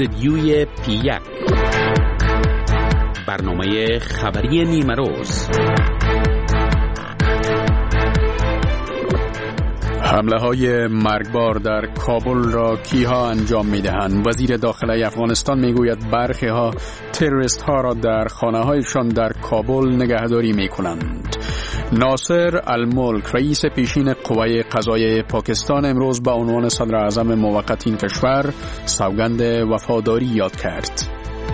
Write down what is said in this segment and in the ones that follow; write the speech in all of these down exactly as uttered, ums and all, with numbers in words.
استدیوی پی یک، برنامه خبری نیمه روز. حمله های مرگبار در کابل را کیها انجام می دهند؟ وزیر داخله افغانستان می گوید برخی ها تروریست ها را در خانه هایشان در کابل نگهداری می کنند. ناصر الملک رئیس پیشین قوه قضاییه پاکستان امروز به عنوان صدر اعظم موقت این کشور سوگند وفاداری یاد کرد.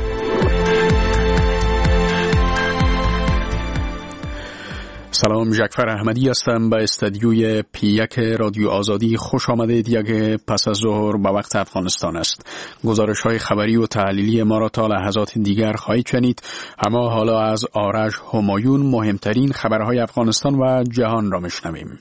سلام، جعفر احمدی هستم. به استدیوی پی یک رادیو آزادی خوش آمدید. یک پس از ظهر به وقت افغانستان است. گزارش های خبری و تحلیلی ما را تا لحظات دیگر خواهید شنید. اما حالا از آرش همایون مهمترین خبرهای افغانستان و جهان را میشنویم.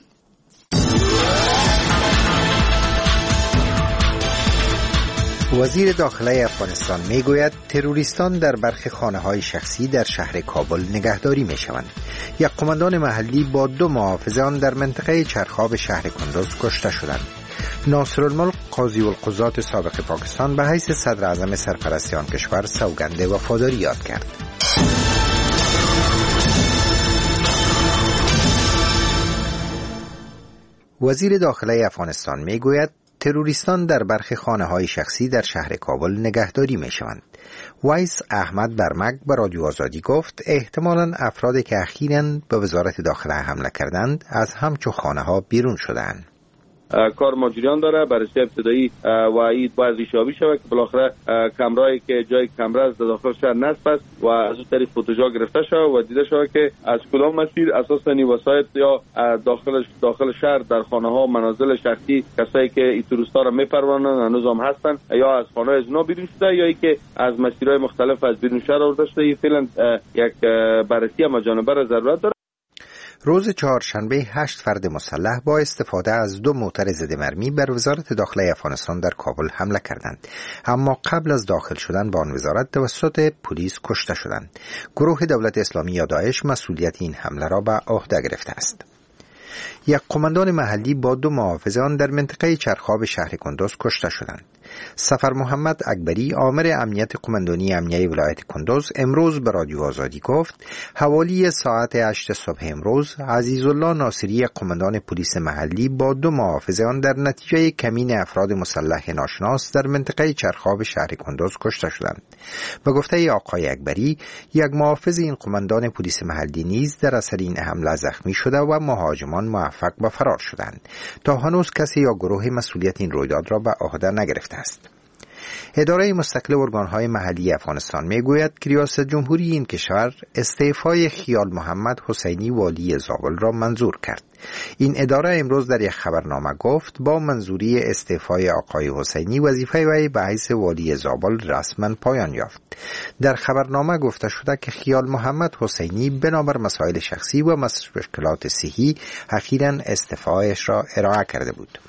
وزیر داخله افغانستان میگوید تروریستان در برخی خانه‌های شخصی در شهر کابل نگهداری میشوند. یک قماندان محلی با دو محافظ آن در منطقه چرخاب شهر کندوز کشته شدند. ناصر الملک قاضی القضات سابق پاکستان به حیث صدر اعظم سرپرستی آن کشور سوگند وفاداری یاد کرد. وزیر داخله افغانستان میگوید تروریستان در برخی خانه‌های شخصی در شهر کابل نگهداری می‌شوند. وایس احمد برمک به رادیو آزادی گفت احتمالاً افرادی که اخیراً به وزارت داخله حمله کردند از همچو خانه‌ها بیرون شدند. کار ما جریان داره. بررسی ابتدایی و این باید ریشابی شود که بالاخره کمرایی که جای کمره از داخل شهر نصب است و از اون طریق فوتوجا گرفته شود و دیده شود که از کدام مسیر اساساً وسایط یا داخل داخل شهر در خانه ها منازل شخصی کسایی که این توریستا را میپرورانند هنوز هم هستند یا از خانه از اونا بیرون شده یا ای که از مسیرهای مختلف از بیرون شهر آورده شده. فعلا یک بررسی مجانبه ضرورت داره. روز چهارشنبه هشت فرد مسلح با استفاده از دو موتر ضد مرمی بر وزارت داخله افغانستان در کابل حمله کردند، اما قبل از داخل شدن به آن وزارت توسط پلیس کشته شدند. گروه دولت اسلامی یا داعش مسئولیت این حمله را به عهده گرفته است. یک قماندان محلی با دو محافظ آن در منطقه چرخاب شهر کندوز کشته شدند. سفر محمد اکبری آمر امنیت قماندانی امنیه ولایت کندوز امروز به رادیو آزادی گفت حوالی ساعت هشت صبح امروز عزیزالله ناصری قماندان پلیس محلی با دو محافظ آن در نتیجه کمین افراد مسلح ناشناس در منطقه چرخاب شهر کندوز کشته شدند. به گفته آقای اکبری یک محافظ این قماندان پلیس محلی نیز در اثر این حمله زخمی شده و مهاجمان موفق به فرار شدند. تا هنوز کسی یا گروه مسئولیت این رویداد را به عهده نگرفته است. اداره مستقل ارگانهای محلی افغانستان میگوید که ریاست جمهوری این کشور استعفای خیال محمد حسینی والی زابل را منظور کرد. این اداره امروز در یک خبرنامه گفت با منظوری استعفای آقای حسینی وظیفه وی به حیث والی زابل رسما پایان یافت. در خبرنامه گفته شده که خیال محمد حسینی بنابر مسائل شخصی و مشکلات صحی اخیراً استعفایش را ارائه کرده بود.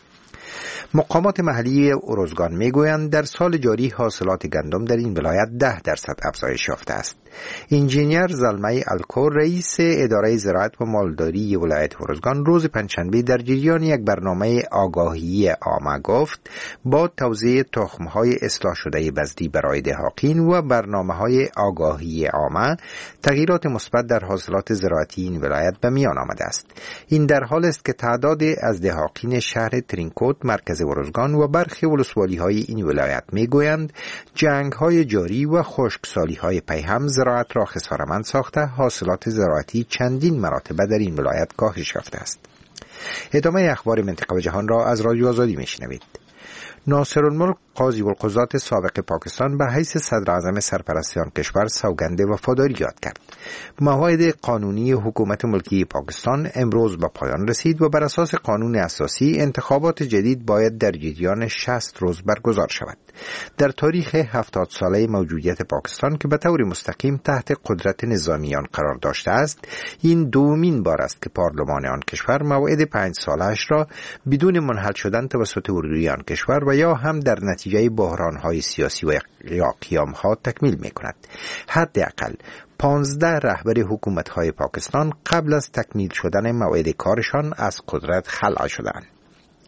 مقامات محلی ارزگان میگویند در سال جاری حاصلات گندم در این ولایت ده درصد افزایش یافته است. انجینیر زلمه الکور رئیس اداره زراعت و مالداری ولایت ارزگان روز پنجشنبه در جریان یک برنامه آگاهی عامه گفت با توزیع تخم‌های اصلاح شده بذری برای دهقان و برنامه‌های آگاهی عامه تغییرات مثبت در حاصلات زراعتی این ولایت به میان آمده است. این در حال است که تعداد از دهقان شهر ترینکوت مرکز ارزگان و برخی ولسوالی‌های این ولایت میگویند جنگ‌های جاری و خشکسالی‌های پیهم زراعت را خسارمند ساخته حاصلات زراعتی چندین مراتب در این ولایت کاهش یافته است. ادامه اخبار منطقه و جهان را از رادیو آزادی میشنوید. ناصر الملک قاضی القضات سابق پاکستان به حیث صدر اعظم سرپرستی آن کشور سوگند وفاداری یاد کرد. موعد قانونی حکومت ملکی پاکستان امروز به پایان رسید و بر اساس قانون اساسی انتخابات جدید باید در جریان شصت روز برگزار شود. در تاریخ هفتاد ساله موجودیت پاکستان که به طور مستقیم تحت قدرت نظامیان قرار داشته است، این دومین بار است که پارلمان آن کشور موعد پنج سالش را بدون منحل شدن توسط اردوی آن کشور و یا هم در نتیجه بحران‌های سیاسی و یا قیام‌ها تکمیل می‌کند. حداقل پانزده رهبر حکومت‌های پاکستان قبل از تکمیل شدن موعد کارشان از قدرت خلع شدند.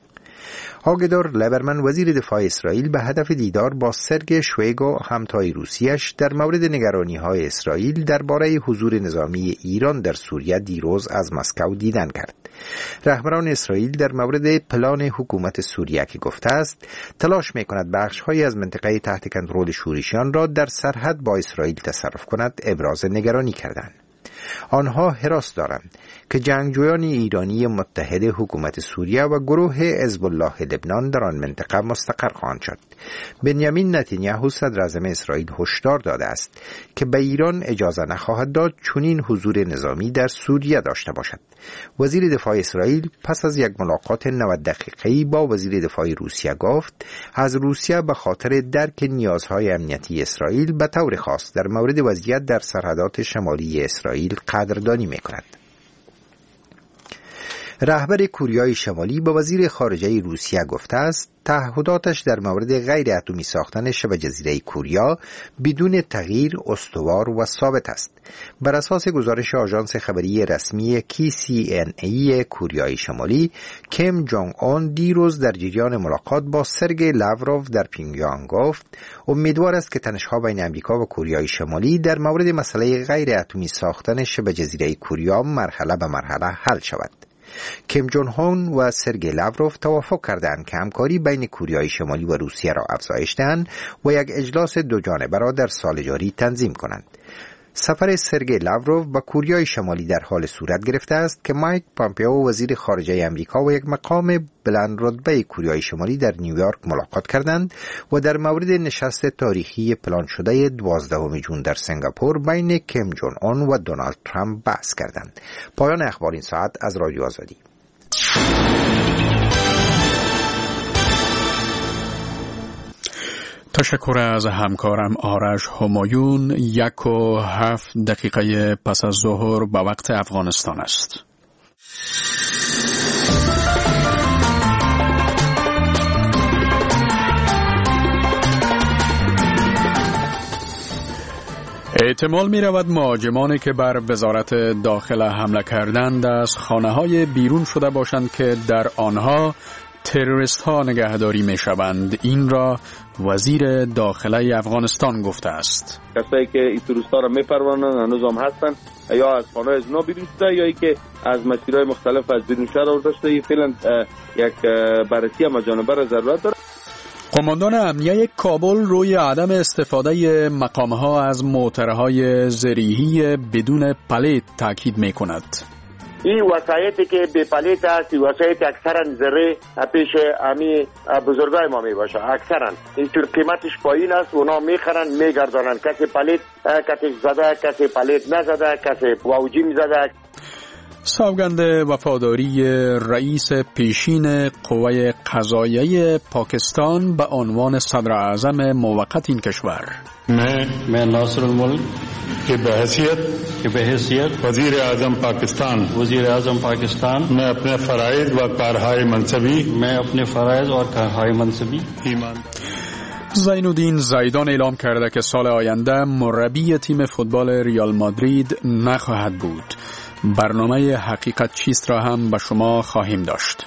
آگدار لیبرمن وزیر دفاع اسرائیل به هدف دیدار با سرگئی شویگو همتای روسیش در مورد نگرانی‌های اسرائیل درباره حضور نظامی ایران در سوریه دیروز از مسکو دیدن کرد. رهبران اسرائیل در مورد پلان حکومت سوریه که گفته است تلاش می‌کند بخش‌هایی از منطقه تحت کنترل شورشیان را در سرحد با اسرائیل تصرف کند ابراز نگرانی کردند. آنها حراس دارند که جنگجویان ایرانی متحد حکومت سوریه و گروه حزب الله لبنان در آن منطقه مستقر خواهند شد. بنیامین نتانیاهو صدر اعظم اسرائیل هشدار داده است که به ایران اجازه نخواهد داد چنین حضور نظامی در سوریه داشته باشد. وزیر دفاع اسرائیل پس از یک ملاقات نود دقیقه‌ای با وزیر دفاع روسیه گفت از روسیه به خاطر درک نیازهای امنیتی اسرائیل به طور خاص در مورد وضعیت در سرحدات شمالی اسرائیل قدردانی می‌کند. رهبر کوریای شمالی به وزیر خارجه روسیه گفته است تعهداتش در مورد غیر اتمی ساختن شبه جزیره کوریا بدون تغییر استوار و ثابت است. بر اساس گزارش آژانس خبری رسمی کی سی ان ای کوریای شمالی، کیم جونگ اون دیروز در جریان ملاقات با سرگئی لاوروف در پیونگیانگ گفت امیدوار است که تنش‌ها بین آمریکا و کوریای شمالی در مورد مسئله غیر اتمی ساختن شبه جزیره کوریا مرحله به مرحله حل شود. کیم جون هون و سرگئی لاوروف توافق کردند که همکاری بین کوریای شمالی و روسیه را افزایش دهند و یک اجلاس دو جانبه را در سال جاری تنظیم کنند. سفر سرگئی لاوروف به کوریای شمالی در حال صورت گرفته است که مایک پامپئو وزیر خارجه آمریکا و یک مقام بلند رتبه کوریای شمالی در نیویورک ملاقات کردند و در مورد نشست تاریخی پلان شده دوازدهم ژوئن در سنگاپور بین کیم جون اون و دونالد ترامپ بحث کردند. پایان اخبار این ساعت از رادیو آزادی. تشکر از همکارم آرش همایون. یک و هفت دقیقه پس از ظهر به وقت افغانستان است. احتمال می رود مهاجمانی که بر وزارت داخله حمله کردند از خانه‌های بیرون شده باشند که در آنها تروریست ها نگهداری می شوند. این را وزیر داخله افغانستان گفته است. کسایی که این تروریست ها را می پرورانند هنوز هم هستند، یا از خانه از اونا بیرون شده یا ای که از مسیرهای مختلف از بیرون شهر آورده شده. فعلا یک بررسی مجانبه را ضرورت داره. قماندان امنیه کابل روی عدم استفاده مقامها از موترهای زرهی بدون پلیت تاکید می کند. این وسایطی که به پلیت است، وسایط اکثرا زره پیش امی بزرگای ما می باشه. اکثرا اینطور قیمتش پایین است، اونا میخرن میگردانن. کسی پلیت کسی زده، کسی پلیت نزده، کسی واوجی میزده. سوگند وفاداری رئیس پیشین قوه قضاییه پاکستان به عنوان صدر اعظم موقت این کشور. میں میں ناصر الملک کہ بحیثیت کہ بحیثیت وزیر اعظم پاکستان وزیر اعظم پاکستان میں اپنے فرائض و کارهای منصبی میں اپنے فرائض اور کارهای منصبی ایمان زین الدین زیدان اعلام کرده که سال آینده مربی تیم فوتبال ریال مادرید نخواهد بود. برنامه حقیقت چیست را هم به شما خواهیم داشت.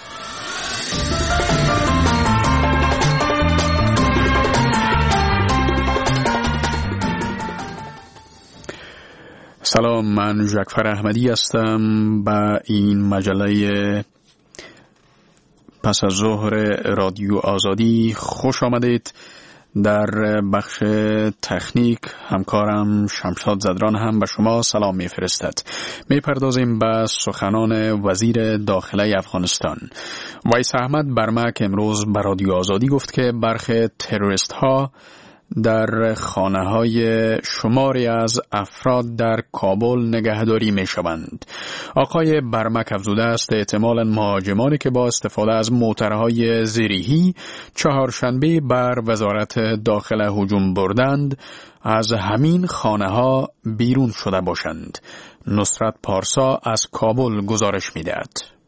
سلام، من جعفر احمدی هستم. به این مجله پس از ظهر رادیو آزادی خوش آمدید. در بخش تکنیک همکارم شمشاد زدران هم به شما سلام میفرستد. میپردازیم به سخنان وزیر داخله افغانستان. ویس احمد برمک امروز به رادیو آزادی گفت که برخی تروریست ها در خانه های شماری از افراد در کابل نگهداری می شوند. آقای برمک افزوده است احتمالاً مهاجمانی که با استفاده از موترهای زرهی چهارشنبه بر وزارت داخله هجوم بردند از همین خانه ها بیرون شده باشند. نصرت پارسا از کابل گزارش می دهد.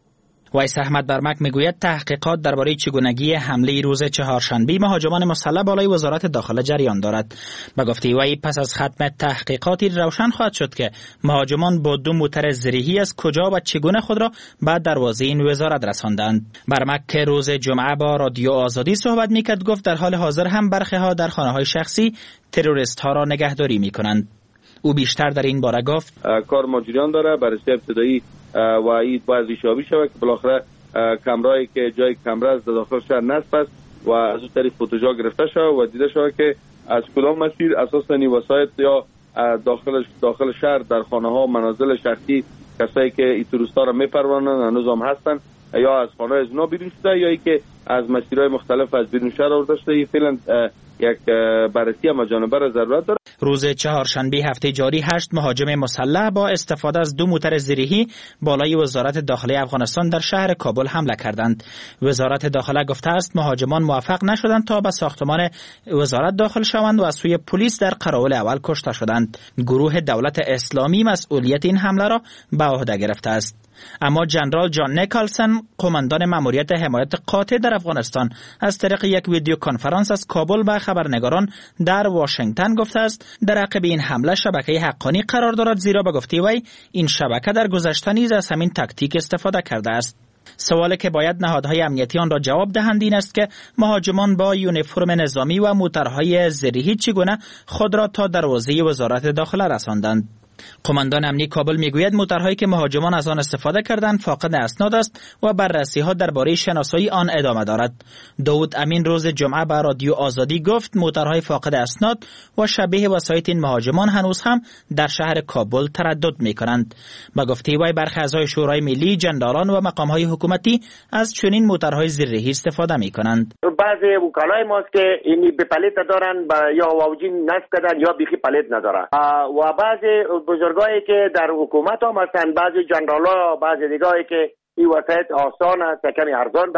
ویس احمد برمک میگوید تحقیقات درباره چگونگی حمله روز چهارشنبه مهاجمان مسلح بالای وزارت داخله جریان دارد. به گفته وی پس از ختم تحقیقاتی روشن خواهد شد که مهاجمان با دو موتر زرهی از کجا و چگونه خود را به دروازه این وزارت رساندند. برمک که روز جمعه با رادیو آزادی صحبت میکرد گفت در حال حاضر هم برخی ها در خانه های شخصی تروریست ها را نگهداری میکنند. او بیشتر در این باره گفت کار ما جریان داره، بررسی ابتدایی و این باید ریشابی شود که بالاخره کمرایی که جای کمره از داخل شهر نصب است و از اون طریق فوتوجا گرفته شود و دیده شود که از کدام مسیر اساساً وسایط یا داخل داخل شهر در خانه ها منازل شخصی کسایی که این توریستا را میپرونن هنوز هم هستن یا از خانه از اونا بیرون شده یا ای که از مسیرهای مختلف از بیرون شهر آورده شده. این فعلا یک بررسی هم جانبه ضرورت داره. روز چهارشنبه هفته جاری هشت مهاجم مسلح با استفاده از دو موتر زرهی بالای وزارت داخله افغانستان در شهر کابل حمله کردند. وزارت داخله گفته است مهاجمان موفق نشدند تا به ساختمان وزارت داخل شوند و از سوی پلیس در قراول اول کشته شدند. گروه دولت اسلامی مسئولیت این حمله را به عهده گرفته است. اما جنرال جان نیکلسن قماندان ماموریت حمایت قاطع در افغانستان از طریق یک ویدیو کنفرانس از کابل به خبرنگاران در واشنگتن گفته است در عقب این حمله شبکه حقانی قرار دارد، زیرا به گفته وی این شبکه در گذشته نیز از همین تاکتیک استفاده کرده است. سوالی که باید نهادهای امنیتی آن را جواب دهند این است که مهاجمان با یونیفرم نظامی و موترهای زرهی چگونه خود را تا دروازه وزارت داخله رساندند. قماندان امنی کابل میگوید موترهایی که مهاجمان از آن استفاده کردند فاقد اسناد است و بررسی ها درباره شناسایی آن ادامه دارد. داود امین روز جمعه به رادیو آزادی گفت موترهای فاقد اسناد و شبیه وسایط این مهاجمان هنوز هم در شهر کابل تردد میکنند. به گفته وی برخی اعضای شورای ملی، جنرالان و مقام های حکومتی از چنین موترهای زرهی استفاده میکنند. بعضی وکلای ماست که اینی به پلیت دارن یا واوجین نصب کردن یا بیخی پلیت ندارن و بعضی بزرگایی که در حکومت هم هستن، بعضی جنرالا، بعضی دیگه‌ای که این وسایط آسان است، کمی ارزان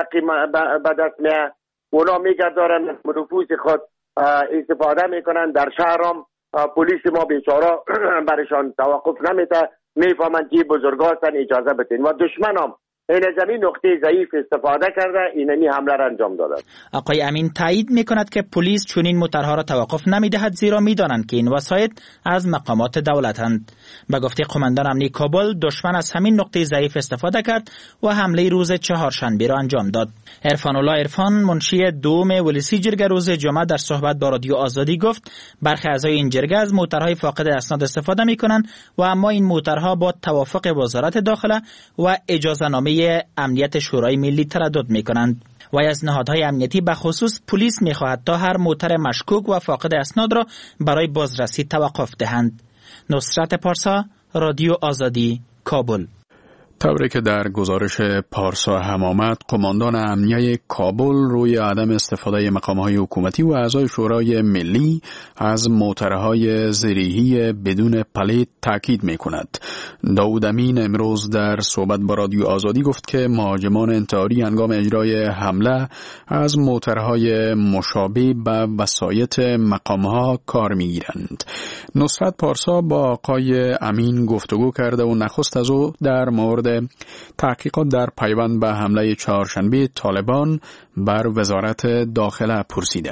به دست میاد، اونا میگردارن نفوذ خود استفاده میکنن. در شهر هم پلیس ما بیچاره برشان توقف نمیده، میفهمن که بزرگا هستن اجازه بدین و دشمن هم این زمین نقطه ضعیف استفاده کرده اینمی حمله را انجام دادند. آقای امین تایید میکند که پلیس چنین موترها را توقف نمیدهد زیرا میدانند که این وسایط از مقامات دولتند. به گفته قماندان امنی کابل دشمن از همین نقطه ضعیف استفاده کرد و حمله روز چهارشنبه را انجام داد. عرفان الله عرفان منشی دوم ولسی جرگه روز جمعه در صحبت با رادیو آزادی گفت برخی اعضای این جرگه از موترهای فاقد اسناد استفاده میکنند و اما این موترها با توافق وزارت داخله و اجازه نامه امنیت شورای ملی تردد میکنند. و از نهادهای امنیتی به خصوص پلیس میخواهد تا هر موتر مشکوک و فاقد اسناد را برای بازرسی توقف دهند. نصرت پارسا، رادیو آزادی، کابل. طوری که در گزارش پارسا هم آمد، قماندان امنیه کابل روی عدم استفاده مقام‌های حکومتی و اعضای شورای ملی از موترهای زرهی بدون پلیت تاکید می‌کند. داود امین امروز در صحبت با رادیو آزادی گفت که مهاجمان انتحاری هنگام اجرای حمله از موترهای مشابه به وسایط مقام‌ها کار می‌گیرند. نصرت پارسا با آقای امین گفتگو کرده و نخست از او در مورد تحقیقات در پیوند به حمله چهارشنبه طالبان بر وزارت داخله پرسیده.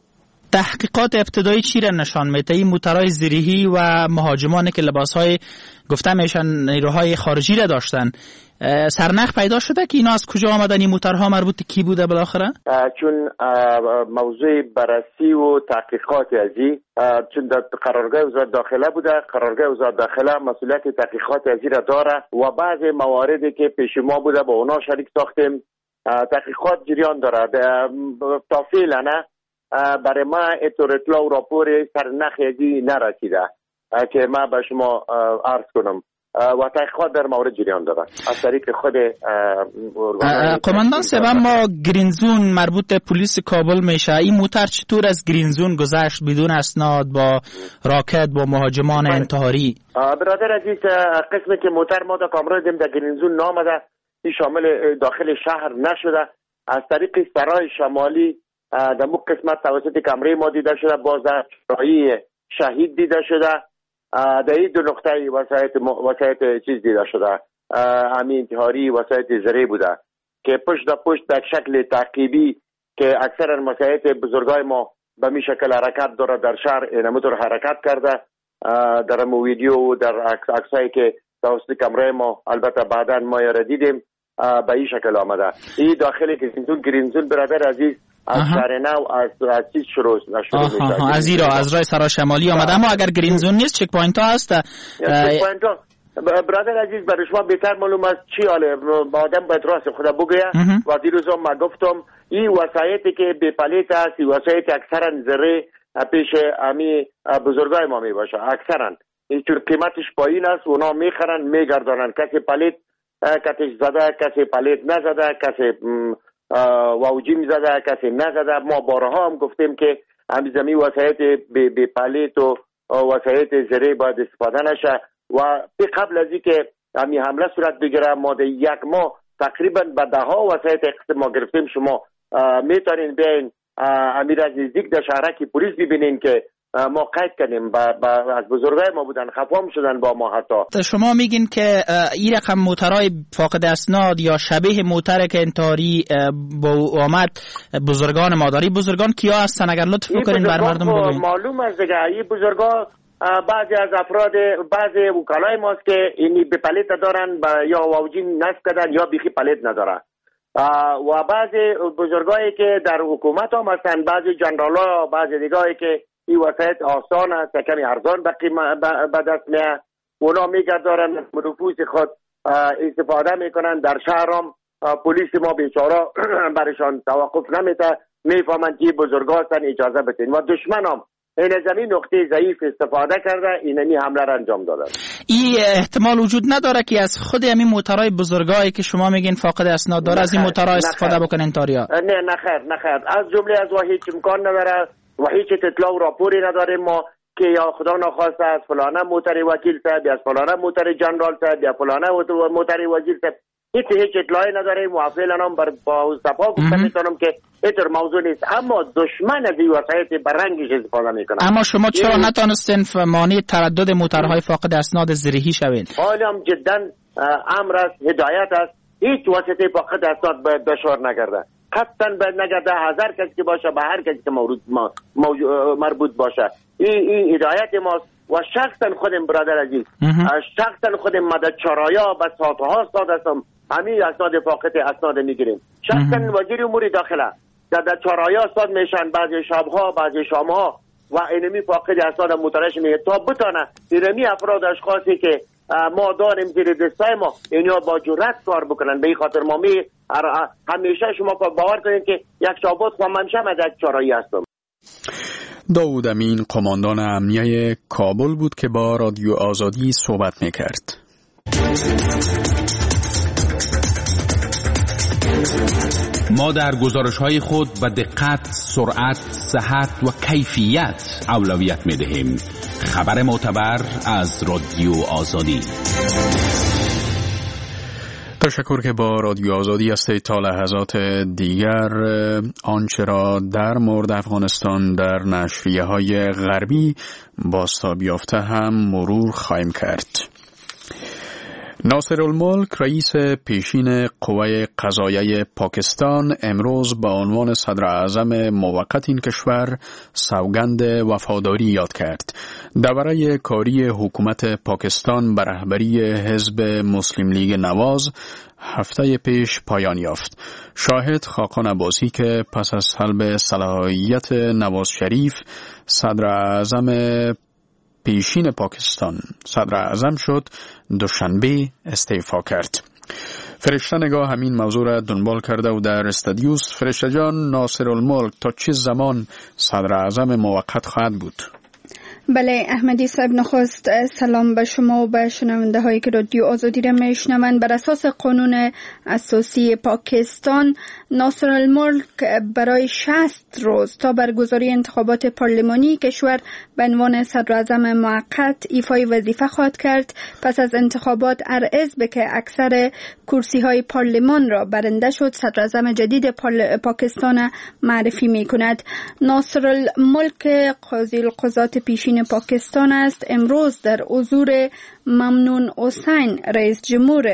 تحقیقات ابتدایی چی را نشان میده؟ این موترهای زرهی و مهاجمانی که لباسهای گفته میشن نیروهای خارجی را داشتن، سرنخ پیدا شده که اینا از کجا آمدن؟ این موترها مربوط کی بوده بالاخره؟ چون موضوع بررسی و تحقیقات ازی چون در قرارگاه وزارت داخله بوده، قرارگاه وزارت داخله مسئولیت تحقیقات ازی را داره و بعض مواردی که پیش ما بوده با اونا شریک ساختیم. تحقیقات جریان داره. تا فعلا نه برای ما اطلاع و راپور سرنخ ازی نرسیده که ما به شما عرض کنم و تحقیقات در مورد جریان داره از طریق خود قماندان سوم. ما گرینزون مربوط پلیس کابل میشه، این موتر چطور از گرینزون گذشت بدون اسناد با راکت با مهاجمان انتحاری؟ برادر عزیز، قسمی که موتر ما در کامرا دیدیم در گرینزون نامده، این شامل داخل شهر نشده، از طریق سرای شمالی در مو قسمت توسط کامرای ما دیده شده، باز در چرایی شهید دیده شده. در این دو نقطه وسایط وسایط چیز دیده شده، همین انتحاری وسایط زرهی بوده. که پشت در پشت در شکل تعقیبی که اکثر مساعد بزرگای ما به می شکل حرکت داره در شهر اینمطور حرکت کرده. در مو ویدیو در عکسایی که توسط کمره ما البته بعدا ما را دیدیم به این شکل آمده. این داخل گرینزون گرینزون برادر عزیز از شهر نو از از چیز شروع شروع میشه. از ایرا از راه سرا شمالی آمده. اما اگر گرینزون نیست چک پوینت ها هست. چک پوینت ها برادر عزیز برای شما بهتر معلوم است چی حاله آدم باید راست خدا بگه. و دیروز ما گفتم این وسایتی که به پلیت است وسایتی اکثرا زره پیش امی بزرگای ما می باشه. اکثرا اینطور قیمتش پایین است. اونا میخرن میگردانن. کسی پلیت کتش زده کسی پلیت نزده کسی واوجیم زده کسی نزده. ما بارها هم گفتیم که همین زمین وسایت به پلیت و وسایت زره باید استفاده نشه. و قبل از اینکه همین حمله صورت بگیره ما در یک ماه تقریبا به ده ها وسایت ما گرفتیم. شما میتونین بیاین امیر از نزدیک در شهرک پلیس ببینین که ما قید کنیم با, با از بزرگای ما بودن خفام شدن با ما. حتی شما میگین که این رقم موترهای فاقد اسناد یا شبیه موتر که انتحاری با آمد بزرگان مادری بزرگان کیا هستن اگر لطف بکنین بر مردم بگوین؟ معلوم است دیگه این بزرگان بعضی از افراد بعضی وکلای ماست که اینی به پلیت دارن یا واوجین نصب کردن یا بیخی پلیت نداره. و بعضی بزرگایی که در حکومت هم هستن بعضی جنرالا بعضی دیگهایی که این وسایت آسان است کمی ارزان به دست میاد اونا میگردارن نفوذ خود استفاده میکنن. در شهر هم پلیس ما بیچاره برشان توقف نمیده. میفهمن که بزرگا هستن اجازه بدین و دشمن هم این زمین نقطه ضعیف استفاده کرده اینمی حمله را انجام دادن. این احتمال وجود نداره که از خود همین موترهای بزرگایی که شما میگین فاقد اسناد داره از این موترها استفاده بکنن تاریا؟ نه نخیر نخیر از جمله از و هیچ امکان نداره و هیچ اطلاع و راپوری نداریم ما که یا خدا نخواسته از فلانه موتر وکیل صاحب یا از فلانه موتر جنرال صاحب یا فلانه موتر وزیر صاحب هیچ هیچ اطلاعی نداریم و فعلا هم با صفا گفتم میتونم که اینطور موضوع نیست. اما دشمن از این وسایت برنگش استفاده میکنه. اما شما چرا نتانستین مانع تردد موترهای فاقد اسناد زرهی شوین؟ حالا هم جدا امر است هدایت است هیچ وسیله فاقد اسناد باید دشوار نگرده. قطعا باید نگرده هزار کسی که باشه به هر کسی که مربوط باشه. این این هدایت ماست و شخصا خودم برادر عزیز شخصا خودم مدد چرایا به ساعتها استاد هستم همین اسناد فاقد اسناد میگیریم. شخصا وزیر امور داخله در در چرایا استاد میشن بعضی شبها بعضی شامها و اینمی فاقد اسناد موترش میگه تا بتانه اینمی افراد اشخاصی که ما داریم زیر دستای ما اینا با جرأت کار بکنن. به این خاطر ما می همیشه شما باور کنید که یک شابات خواهم همیشه من در چرایی هستم. داود امین قماندان امنیه کابل بود که با رادیو آزادی صحبت میکرد. ما در گزارش‌های خود به دقت، سرعت، صحت و کیفیت اولویت می‌دهیم. خبر معتبر از رادیو آزادی. تشکر که با رادیو آزادی هستید. تا لحظات دیگر آنچه را در مورد افغانستان در نشریه‌های غربی بازتاب یافته هم مرور خواهیم کرد. ناصر الملک رئیس پیشین قوه قضاییه پاکستان امروز با عنوان صدر اعظم موقت این کشور سوگند وفاداری یاد کرد. دوره کاری حکومت پاکستان به رهبری حزب مسلم لیگ نواز هفته پیش پایان یافت. شاهد خاقان عباسی که پس از سلب صلاحیت نواز شریف صدر اعظم پیشین پاکستان صدر اعظم شد دوشنبه استعفا کرد. فرشته نگاه همین موضوع را دنبال کرده و در استادیوس. فرشته جان، ناصر الملک تا چه زمان صدر اعظم موقت خواهد بود؟ بله احمدی صاحب، نخست سلام به شما و به شنونده هایی که رادیو آزادی را میشنوند. بر اساس قانون اساسی پاکستان ناصر الملک برای شصت روز تا برگزاری انتخابات پارلمانی کشور به عنوان صدر اعظم موقت ایفای وظیفه خواهد کرد. پس از انتخابات ارعز به که اکثر کرسی های پارلمان را برنده شد، صدر اعظم جدید پاکستان معرفی می کند. ناصر الملک قاضی القضات پیشین پاکستان است. امروز در حضور ممنون حسین رئیس جمهور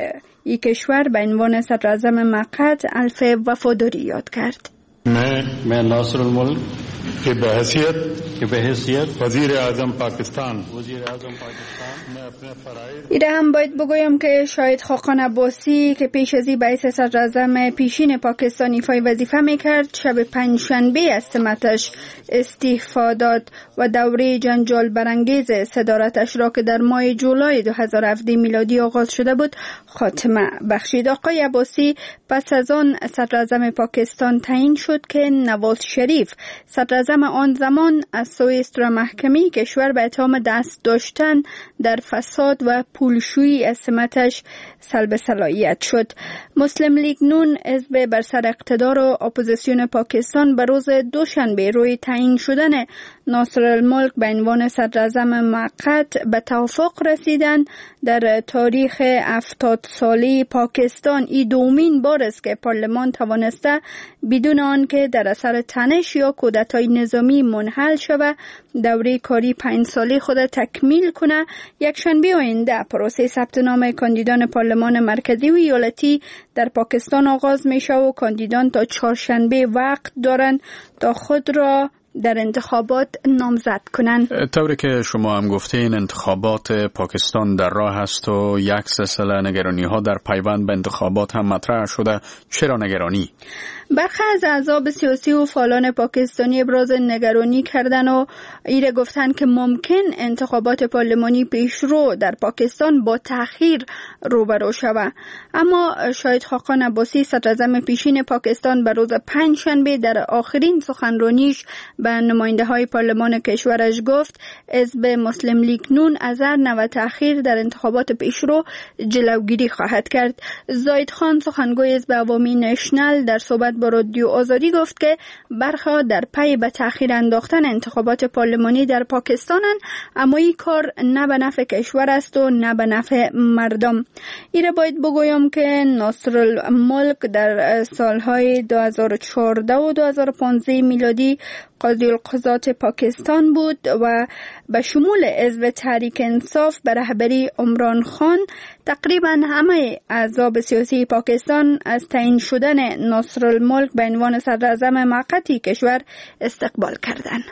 این کشور به عنوان صدر اعظم موقت الف وفاداری یاد کرد. मैं मैं नासिर उल-मुल्क के बहैसियत के बहैसियत वजीर आजम पाकिस्तान वजीर आजम पाकिस्तान मैं अपने फराइज ایره هم باید بگویم که شاهد خاقان عباسی که پیش از این به حیث صدر اعظم پیشین پاکستان ایفای وظیفه میکرد شب پنجشنبه از سمتش استعفا داد و دوره جنجال برانگیز صدارتش را که در ماه جولای دو هزار و هفده میلادی آغاز شده بود خاتمه بخشید. آقای عباسی پس از آن صدر اعظم پاکستان تعیین شد که نواز شریف صدر اعظم آن زمان از سوی استرا محکمه کشور به اتهام دست داشتن در فساد و پولشویی از سمتش سلب صلاحیت شد. مسلم لیگ نون حزب بر سر اقتدار و اپوزیسیون پاکستان به روز دوشنبه روی تعیین شدن ناصر الملک به عنوان صدر اعظم موقت به توافق رسیدند. در تاریخ هفتاد ساله پاکستان این دومین بار است که پارلمان توانسته بدون آنکه در اثر تنش یا کودتای نظامی منحل شود دوره کاری پنج ساله خود تکمیل کنه. یک شنبه آینده پروسه ثبت نام کاندیدان پارلمان مرکزی و ایالتی در پاکستان آغاز میشه و کاندیدان تا چهارشنبه وقت دارند تا خود را در انتخابات نامزد کنند. طوری که شما هم گفتین انتخابات پاکستان در راه است و یک سلسله نگرانی ها در پیوند به انتخابات هم مطرح شده. چرا نگرانی؟ برخی از احزاب سیاسی و فعالان پاکستانی ابراز نگرانی کردن و ایره گفتن که ممکن انتخابات پارلمانی پیشرو در پاکستان با تأخیر روبرو شود. اما شاهد خاقان عباسی صدر اعظم پیشین پاکستان به روز پنجشنبه در آخرین سخنرانیش به نماینده های پارلمان کشورش گفت حزب مسلم لیگ نون از هر نوع تأخیر در انتخابات پیشرو جلوگیری خواهد کرد. زاید خان سخنگوی حزب عوامی نشنل در صحبت با رادیو آزادی گفت که برخی در پی به تأخیر انداختن انتخابات پارلمانی در پاکستانند اما این کار نه به نفع کشور است و نه به نفع مردم. ایره باید بگویم که ناصر الملک در سالهای دو هزار و چهارده و دو هزار و پانزده میلادی قاضی القضات پاکستان بود و به شمول حزب تحریک انصاف به رهبری عمران خان تقریبا همه احزاب سیاسی پاکستان از تعیین شدن ناصر الملک به عنوان صدر اعظم موقتی کشور استقبال کردند.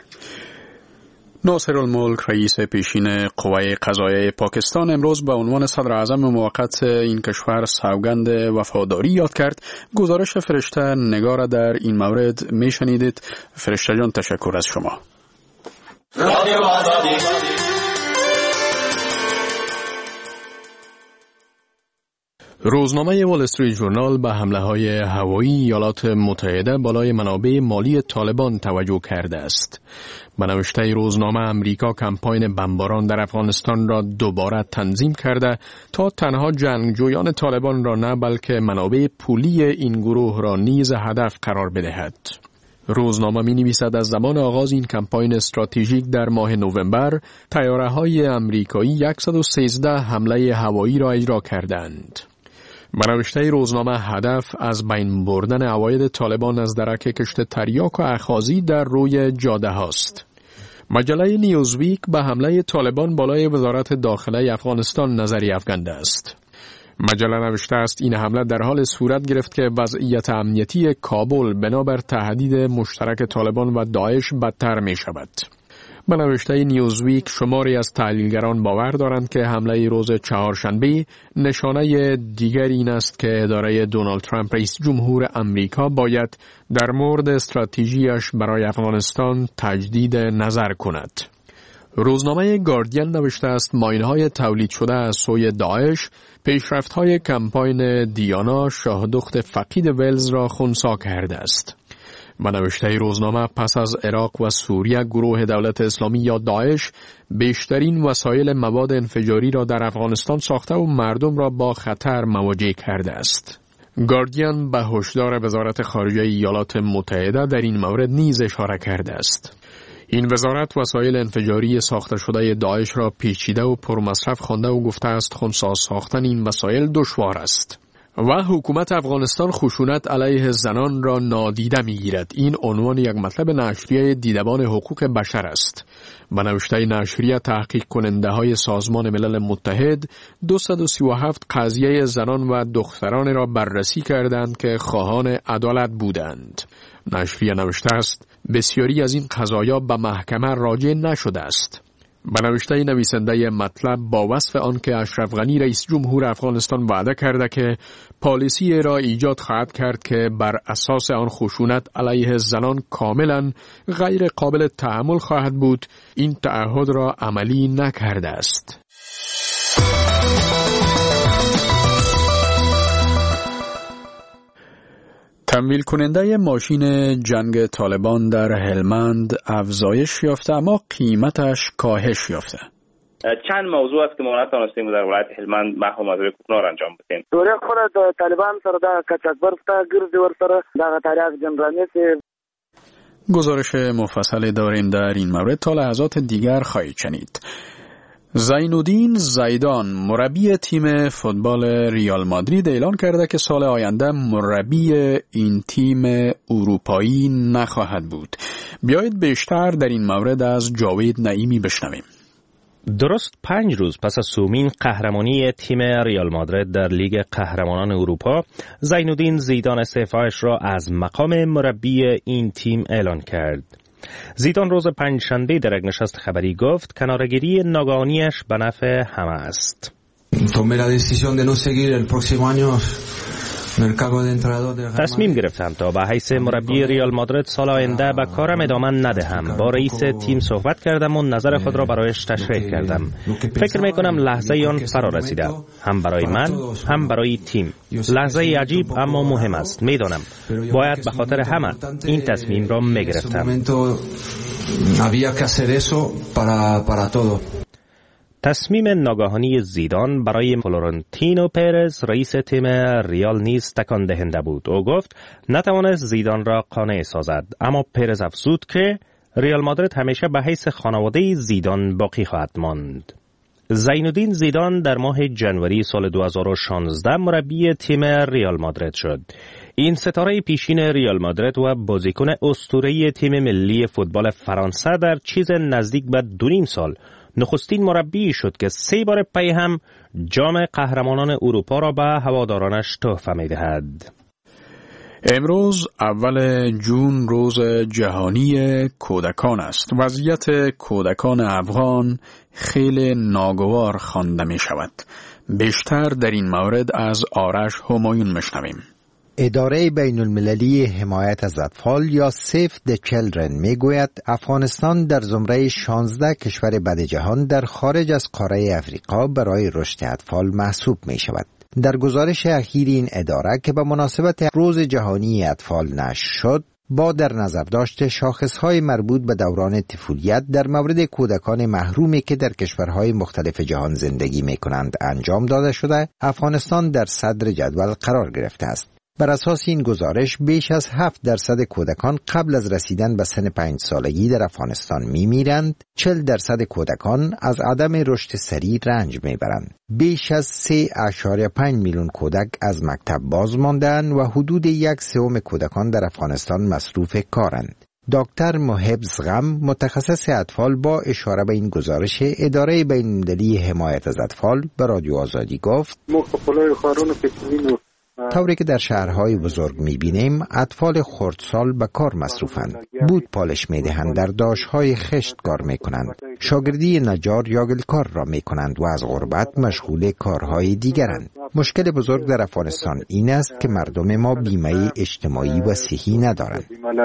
ناصر الملک رئیس پیشین قوه قضاییه پاکستان امروز به عنوان صدر اعظم موقت این کشور سوگند وفاداری یاد کرد. گزارش فرشته نگار در این مورد میشنیدید. فرشته جان تشکر از شما. روزنامه وال استریت ژورنال به حمله های هوایی ایالات متحده بالای منابع مالی طالبان توجه کرده است. به نوشته روزنامه امریکا کمپاین بمباران در افغانستان را دوباره تنظیم کرده تا تنها جنگجویان طالبان را نه بلکه منابع پولی این گروه را نیز هدف قرار بدهد. روزنامه می نویسد از زمان آغاز این کمپاین استراتژیک در ماه نوامبر طیاره‌های امریکایی صد و سیزده حمله هوایی را اجرا کردند. به نوشته روزنامه هدف از بین بردن عواید طالبان از درک کشت تریاک و اخاذی در روی جاده هاست. مجله نیوزویک به حمله طالبان بالای وزارت داخله افغانستان نظری افکنده است. مجله نوشته است این حمله در حال صورت گرفت که وضعیت امنیتی کابل بنابر تهدید مشترک طالبان و داعش بدتر می شود. به نوشته نیوزویک شماری از تحلیلگران باور دارند که حمله روز چهارشنبه نشانه دیگری این است که اداره دونالد ترامپ رئیس جمهور امریکا باید در مورد استراتژیش برای افغانستان تجدید نظر کند. روزنامه گاردین نوشته است ماینهای تولید شده از سوی داعش پیشرفت‌های کمپاین دیانا شاهدخت فقید ولز را خنثی کرده است. به نوشته روزنامه پس از عراق و سوریه گروه دولت اسلامی یا داعش بیشترین وسایل مواد انفجاری را در افغانستان ساخته و مردم را با خطر مواجه کرده است. گاردین به هشدار وزارت خارجه ایالات متحده در این مورد نیز اشاره کرده است. این وزارت وسایل انفجاری ساخته شده داعش را پیچیده و پرمصرف خوانده و گفته است خنثی ساختن این وسایل دشوار است. و حکومت افغانستان خشونت علیه زنان را نادیده می‌گیرد. این عنوان یک مطلب نشریه دیدبان حقوق بشر است. به نوشته نشریه تحقیق کننده های سازمان ملل متحد دویست و سی و هفت قضیه زنان و دختران را بررسی کردند که خواهان عدالت بودند. نشریه نوشته است بسیاری از این قضایا به محکمه راجع نشده است. به نوشته نویسنده مطلب با وصف آن که اشرف غنی رئیس جمهور افغانستان وعده کرده که پالیسی را ایجاد خواهد کرد که بر اساس آن خشونت علیه زنان کاملا غیر قابل تحمل خواهد بود، این تعهد را عملی نکرده است. تمویل کننده ماشین جنگ طالبان در هلمند افزایش یافته اما قیمتش کاهش یافته. چند موضوع است که ما نتوانستیم در ولایت هلمند محو مزرعه کوکنار انجام بدیم. دوره خود د طالبان سره د کچک برفته ګرځي ور سره د تاریخ جنرالنی سه. گزارش مفصل داریم در این مورد، تا لحظات دیگر خواهید شنید. زینالدین زیدان مربی تیم فوتبال ریال مادرید اعلان کرده که سال آینده مربی این تیم اروپایی نخواهد بود. بیایید بیشتر در این مورد از جاوید نعیمی بشنویم. درست پنج روز پس از سومین قهرمانی تیم ریال مادرید در لیگ قهرمانان اروپا، زینالدین زیدان استعفایش را از مقام مربی این تیم اعلان کرد. زیدان روز پنجشنبه در یک نشست خبری گفت کناره‌گیری ناگهانیش به نفع همه است. تصمیم گرفتم تا به حیث مربی ریال مادرید سال آینده به کارم ادامه ندهم. با رئیس تیم صحبت کردم و نظر خود را برایش تشریح کردم. فکر میکنم لحظه آن فرا رسیده، هم برای من هم برای تیم. لحظه عجیب اما مهم است. میدانم باید به خاطر همه این تصمیم را میگرفتم. تصمیم ناگهانی زیدان برای فلورنتینو پرز رئیس تیم ریال نیز تکان دهنده بود. او گفت نتوانست زیدان را قانع سازد، اما پرز افزود که ریال مادرید همیشه به حیث خانواده زیدان باقی خواهد ماند. زینالدین زیدان در ماه ژانویه سال دو هزار و شانزده مربی تیم ریال مادرید شد. این ستاره پیشین ریال مادرید و بازیکن اسطوره‌ای تیم ملی فوتبال فرانسه در چیز نزدیک به دو نیم سال نخستین مربی شد که سه بار پی هم جام قهرمانان اروپا را به هوادارانش تحفه می‌دهد. امروز اول جون روز جهانی کودکان است. وضعیت کودکان افغان خیلی ناگوار خوانده می شود. بیشتر در این مورد از آرش همایون میشنویم. اداره بین المللی حمایت از اطفال یا سیف د چیلدرن می گوید افغانستان در زمره شانزده کشور بد جهان در خارج از قاره افریقا برای رشد اطفال محسوب می شود. در گزارش اخیر این اداره که به مناسبت روز جهانی اطفال نشر شد، با در نظر داشت شاخصهای مربوط به دوران طفولیت در مورد کودکان محرومی که در کشورهای مختلف جهان زندگی می کنند انجام داده شده، افغانستان در صدر جدول قرار گرفته است. بر اساس این گزارش بیش از هفت درصد کودکان قبل از رسیدن به سن پنج سالگی در افغانستان می میرند، چهل درصد کودکان از عدم رشد سریع رنج می برند. بیش از سه اشاریه پنج میلیون کودک از مکتب باز ماندند و حدود یک سوم کودکان در افغانستان مصروف کارند. دکتر محب زغم متخصص اطفال با اشاره به این گزارش اداره بین‌المللی حمایت از اطفال به رادیو آزادی گفت طوری که در شهرهای بزرگ می‌بینیم اطفال خردسال به کار مصروفند، بود پالش می‌دهند، در داشت‌های خشت کار می‌کنند، شاگردی نجار یا گلکار را می‌کنند و از غربت مشغول کارهای دیگرند. مشکل بزرگ در افغانستان این است که مردم ما بیمه اجتماعی و صحی ندارند.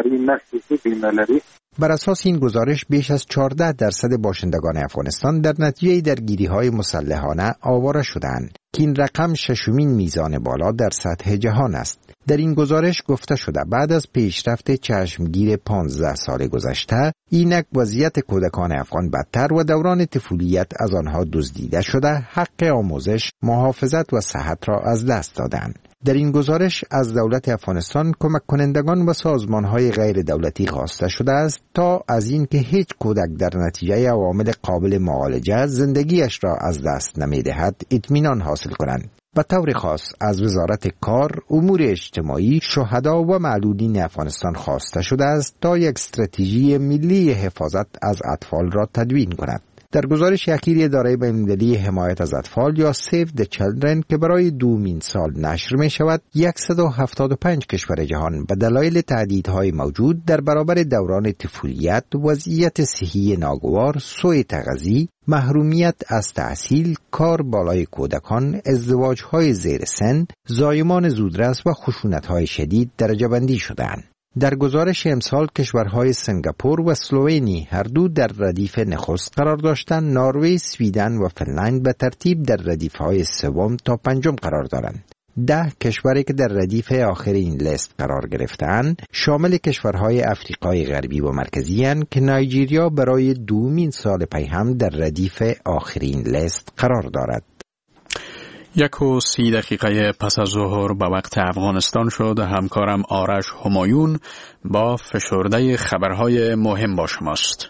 بر اساس این گزارش بیش از چهارده درصد باشندگان افغانستان در نتیجه درگیری‌های مسلحانه آواره شدند که این رقم ششمین میزان بالا در سطح جهان است. در این گزارش گفته شده بعد از پیشرفت چشمگیر پانزده سال گذشته، اینک وضعیت کودکان افغان بدتر و دوران طفولیت از آنها دزدیده شده، حق آموزش، محافظت و صحت را از دست دادند. در این گزارش از دولت افغانستان کمک کنندگان و سازمان‌های غیر دولتی خواسته شده است تا از این که هیچ کودک در نتیجه عوامل قابل معالجه زندگیش را از دست نمی‌دهد اطمینان حاصل کنند. به طور خاص از وزارت کار، امور اجتماعی، شهدا و معلولین افغانستان خواسته شده است تا یک استراتژی ملی حفاظت از اطفال را تدوین کند. در گزارش اخیر اداره بین‌المللی حمایت از اطفال یا سیو د چیلدرن که برای دومین سال نشر می شود، صد و هفتاد و پنج کشور جهان به دلایل تهدیدهای موجود در برابر دوران طفولیت، وضعیت صحی ناگوار، سوء تغذیه، محرومیت از تحصیل، کار بالای کودکان، ازدواج‌های زیر سن، زایمان زودرس و خشونت‌های شدید درجه بندی شده‌اند. در گزارش امسال کشورهای سنگاپور و اسلوونی هر دو در ردیف نخست قرار داشتند. نروژ، سویدن و فنلند به ترتیب در ردیف‌های سوم تا پنجم قرار دارند. ده کشوری که در ردیف آخر این لیست قرار گرفتند شامل کشورهای افریقای غربی و مرکزی اند که نایجیریا برای دومین سال پی هم در ردیف آخرین لیست قرار دارد. یک و سی دقیقه پس از ظهر به وقت افغانستان شد. همکارم آرش همایون با فشرده خبرهای مهم با شماست.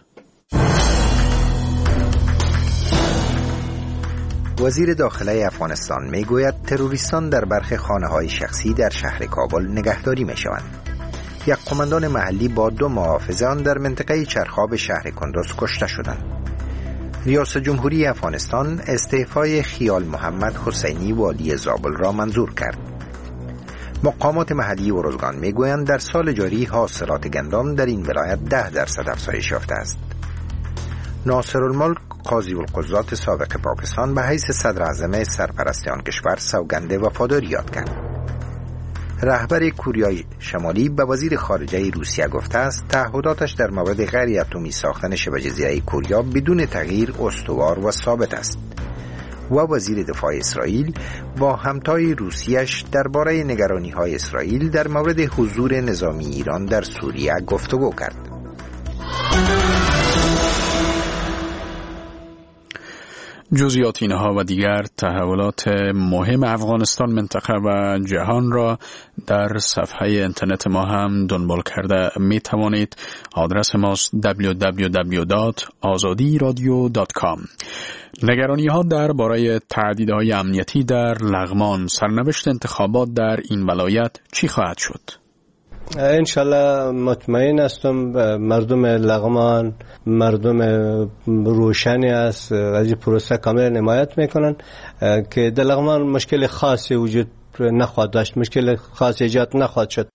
وزیر داخله افغانستان می گوید تروریستان در برخی خانه‌های شخصی در شهر کابل نگهداری می شوند. یک قماندان محلی با دو محافظ آن در منطقه چرخاب شهر کندوز کشته شدند. ریاست جمهوری افغانستان استعفای خیال محمد حسینی والی زابل را منظور کرد. مقامات محلی ارزگان می گویند در سال جاری حاصلات گندم در این ولایت ده درصد افزایش یافته است. ناصر الملک قاضی القضات سابق پاکستان به حیث صدر اعظم سرپرستی آن کشور سوگند وفاداری یاد کرد. رهبر کره شمالی به وزیر خارجه روسیه گفته است تعهداتش در مورد غیر اتمی ساختن شبه جزیره کوریا بدون تغییر استوار و ثابت است. و وزیر دفاع اسرائیل با همتای روسیه‌اش درباره نگرانی‌های اسرائیل در مورد حضور نظامی ایران در سوریه گفتگو کرد. جزئیات اینها و دیگر تحولات مهم افغانستان، منطقه و جهان را در صفحه اینترنت ما هم دنبال کرده می توانید. آدرس ماست دبلیو دبلیو دبلیو دات آزادی رادیو دات کام. نگرانی ها در باره تهدیدهای امنیتی در لغمان، سرنوشت انتخابات در این ولایت چی خواهد شد؟ انشالله مطمئن هستم مردم لغمان مردم روشنی است، از این پروسه کامل حمایت میکنن که در لغمان مشکل خاصی وجود نخواهد داشت، مشکل خاصی ایجاد نخواهد شد.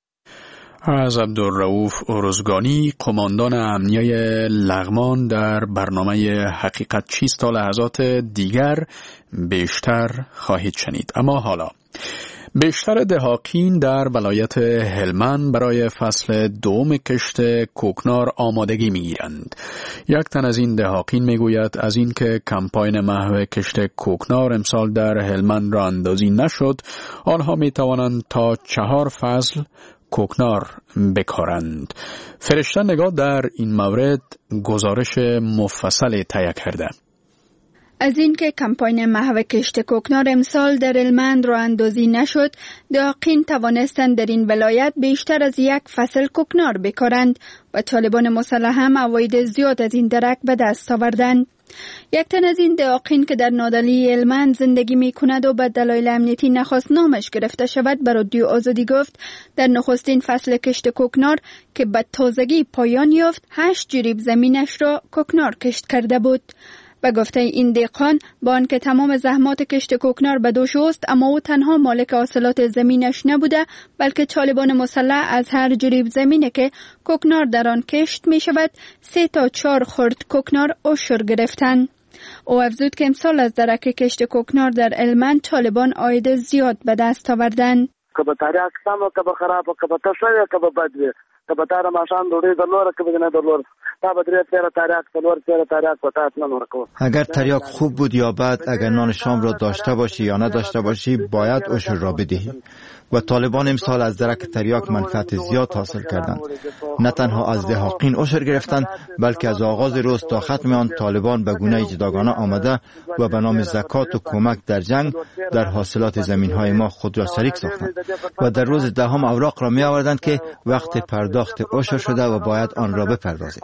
از عبدالرؤوف ارزگانی، قماندان امنیه لغمان، در برنامه حقیقت چیست تا لحظات دیگر بیشتر خواهید شنید. اما حالا بیشتر دهاقین در ولایت هلمند برای فصل دوم کشت کوکنار آمادگی می‌گیرند. یک تن از این دهاقین میگوید از اینکه کمپاین محو کشت کوکنار امسال در هلمند راه اندازی نشد، آنها میتوانند تا چهار فصل کوکنار بکارند. فرشته نگاه در این مورد گزارش مفصل تهیه کرده. از اینکه کمپاین محو کشت کوکنار امسال در هلمند راه اندازی نشد، دهاقین توانستند در این ولایت بیشتر از یک فصل کوکنار بکارند و طالبان مسلح هم عواید زیاد از این درک به دست آوردند. یک تن از این دهاقین که در نادلی هلمند زندگی می کند و به دلایل امنیتی نخواست نامش گرفته شود به رادیو آزادی گفت در نخستین فصل کشت کوکنار که به تازگی پایان یافت، هشت جریب زمینش را کوکنار کشت کرده بود. به گفته این دهقان با آنکه تمام زحمات کشت کوکنار به دوش است، اما او تنها مالک حاصلات زمینش نبوده، بلکه طالبان مسلح از هر جریب زمینه که کوکنار در آن کشت می شود سه تا چهار خرد کوکنار عشر گرفتن. او افزود که امسال از درک کشت کوکنار در هلمند طالبان عاید زیاد به دست آوردن. که به تاریخ سم و که به خراب و که به تشوی و که به بدوی که به تار ماشان دوری دلور که به نه دلور تا به دری سیر تاریخ دلور سیر تاریخ و تا اصلا نورکو. اگر تریاک خوب بود یا بد، اگر نان شام را داشته باشی یا نداشته باشی باید عشر را بدهی. و طالبان امسال از درک تریاک منفعت زیاد حاصل کردند. نه تنها از دهاقین عشر گرفتند، بلکه از آغاز روز تا ختم آن طالبان به گونه جداگانه آمده و به نام زکات و کمک در جنگ در حاصلات زمین‌های ما خود را شریک ساختند و در روز دهم اوراق را می آوردند که وقت پرداخت پرداخت عشر شده و باید آن را بپردازید.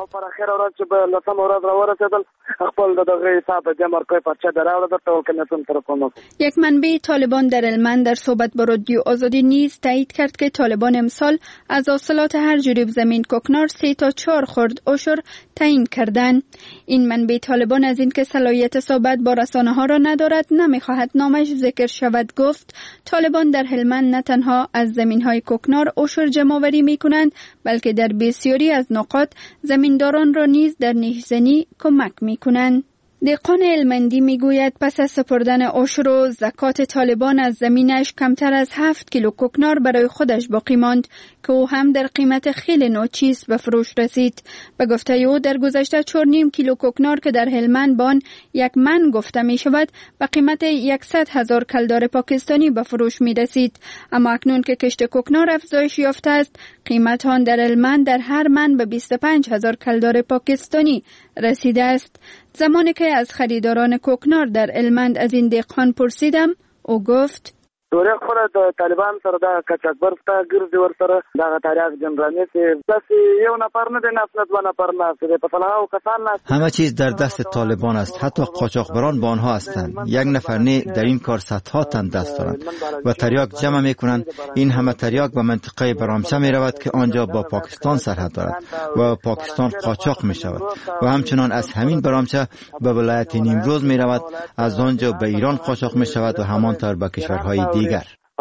یک منبع طالبان در هلمند در صحبت با رادیو آزادی نیز تایید کرد که طالبان امسال از حاصلات هر جریب زمین کوکنار سه تا چهار خرد عشر تعیین کردند. این منبع طالبان از اینکه صلاحیت صحبت با رسانه ها را ندارد نمیخواهد نامش ذکر شود گفت طالبان در هلمند نه تنها از زمین های کوکنار عشر جمع آوری می کنند بلکه در بسیاری از نقاط زمینداران را نیز در نهزنی کمک می کنند. دهقان هلمندی میگوید پس از سپردن عشر و زکات طالبان از زمینش کمتر از هفت کیلو کوکنار برای خودش باقی ماند که او هم در قیمت خیلی ناچیز به فروش رسید. به گفته او در گذشته چهار و نیم کیلو کوکنار که در هلمند بان یک من گفته می شود به قیمت صد هزار کلدار پاکستانی به فروش می رسید. اما اکنون که کشت کوکنار افزایش یافته است قیمت آن در هلمند در هر من به بیست و پنج هزار کلدار پاکستانی رسیده است. زمانی که از خریداران کوکنار در هلمند از این دهقان پرسیدم او گفت دوره خورد طالبان سره دا کچک برف تا ګرځي ور سره دا تاریخ جنرالي سي بس یو نفر نه د نفس دو نفر نه په فلاح او کسان نه. همه چیز در دست طالبان است، حتی قاچاقبران با آنها هستند. یک نفر نه در این کار صدها تن دست دارند و تریاک جمع میکنند. این همه تریاک به منطقه برامچه می رود که آنجا با پاکستان سرحد دارد و پاکستان قاچاق می شود و همچنان از همین برامچه به ولایت نیمروز می رود، از آنجا به ایران قاچاق می شود و همانطور به کشورهای دیگر.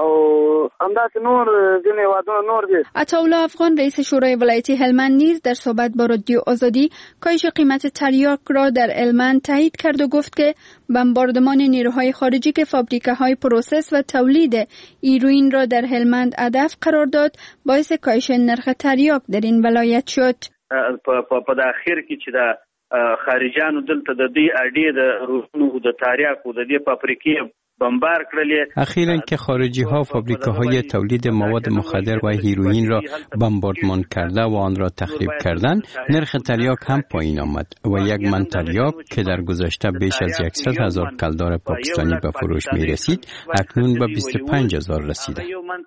عطاالله افغان رئیس شورای ولایتی هلمند نیز در صحبت با رادیو آزادی کاهش قیمت تریاک را در هلمند تایید کرد و گفت که بمباردمان نیروهای خارجی که فابریکه‌های پروسس و تولید هیروئین را در هلمند هدف قرار داد باعث کاهش نرخ تریاک در این ولایت شد. په د اخر کې چې د خارجانو دلته د دې اډې د روزنو د تریاک او د دې فابریکې بمبار کړلې. اخیراً که خارجی ها فابریکه‌های تولید مواد مخدر و هیروئین را بمباردمان کرده و آن را تخریب کردند، نرخ تریاک هم پایین آمد و یک من تریاک که در گذشته بیش از صد هزار کلدار پاکستانی به فروش می رسید اکنون به بیست و پنج هزار رسیده.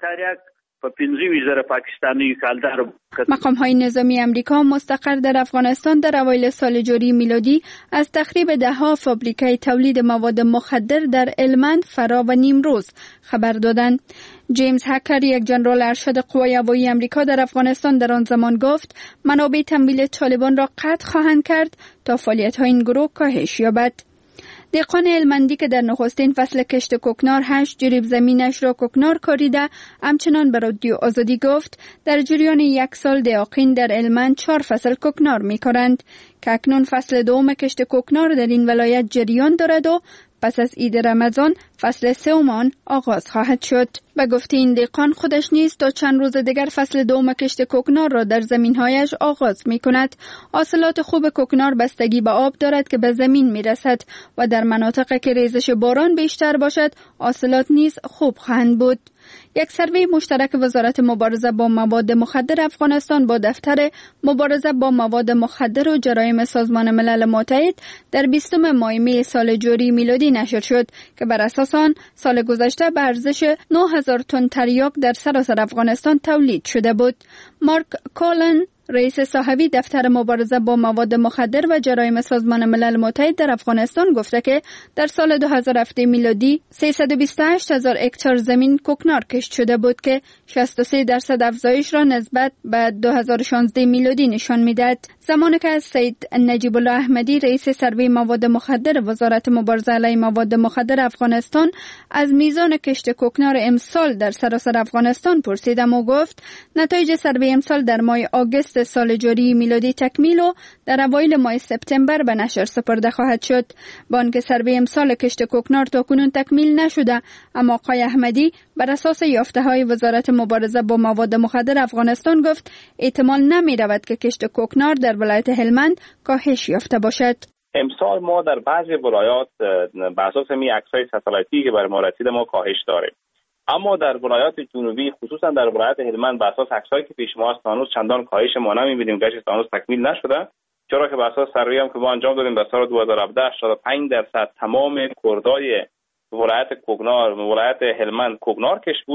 مقام های نظامی امریکا مستقر در افغانستان در اوایل سال جاری میلادی از تخریب ده ها فابریکه تولید مواد مخدر در هلمند، فرا و نیمروز خبر دادند. جیمز هکر، یک ژنرال ارشد قوای هوایی امریکا در افغانستان، در آن زمان گفت منابع تمویل طالبان را قطع خواهند کرد تا فعالیت های این گروه کاهش یابد. دهقان هلمندی که در نخستین فصل کشت کوکنار هشت جریب زمینش را کوکنار کاریده همچنان به رادیو آزادی گفت در جریان یک سال دهقان در هلمند چهار فصل کوکنار می کارند که اکنون فصل دوم کشت کوکنار در این ولایت جریان دارد و پس از عید رمضان فصل سوم آغاز خواهد شد. به گفته این دهقان خودش نیز تا چند روز دیگر فصل دوم کشت کوکنار را در زمین‌هایش آغاز می‌کند. حاصلات خوب کوکنار بستگی به آب دارد که به زمین می‌رسد و در مناطقی که ریزش باران بیشتر باشد حاصلات نیز خوب خواهند بود. یک سروی مشترک وزارت مبارزه با مواد مخدر افغانستان با دفتر مبارزه با مواد مخدر و جرایم سازمان ملل متحد در بیستم ماه می سال جاری میلادی نشر شد که بر اساس آن سال گذشته به ارزش نه هزار تن تریاک در سراسر افغانستان تولید شده بود. مارک کولن، رئیس صاحبی دفتر مبارزه با مواد مخدر و جرایم سازمان ملل متحد در افغانستان گفته که در سال دو هزار و هفت میلادی سیصد و بیست و هشت هزار هکتار زمین کوکنار کشت شده بود که شصت و سه درصد افزایش را نسبت به دو هزار و شانزده میلادی نشان میداد. زمانی که از سید نجیب الله احمدی، رئیس سروی مواد مخدر وزارت مبارزه علیه مواد مخدر افغانستان، از میزان کشت کوکنار امسال در سراسر افغانستان پرسیدم و گفت نتایج سروی امسال در ماه آگوست سال جاری میلادی تکمیل و در اوایل ماه سپتامبر به نشر سپرده خواهد شد. با آنکه سروی امسال کشت کوکنار تاکنون تکمیل نشده، اما آقای احمدی بر اساس یافته‌های وزارت مبارزه با مواد مخدر افغانستان گفت احتمال نمی رود که کشت کوکنار در ولایت هلمند کاهش یافته باشد. امسال ما در بعضی ولایات بر اساس می عکس‌های ساتلایتی که بر ما رسید ما کاهش داریم، اما در ولایات جنوبی خصوصا در ولایت هلمند بر اساس عکسایی که پیش ما است هنوز چندان کاهش ما نمی‌بینیم، گشت هنوز تکمیل نشده، چرا که بر اساس سروی هم که ما انجام دادیم در سال دو هزار و هفده هشتاد و پنج درصد تمام کردای ولایت کوکنار ولایت هلمند کوکنار کش بود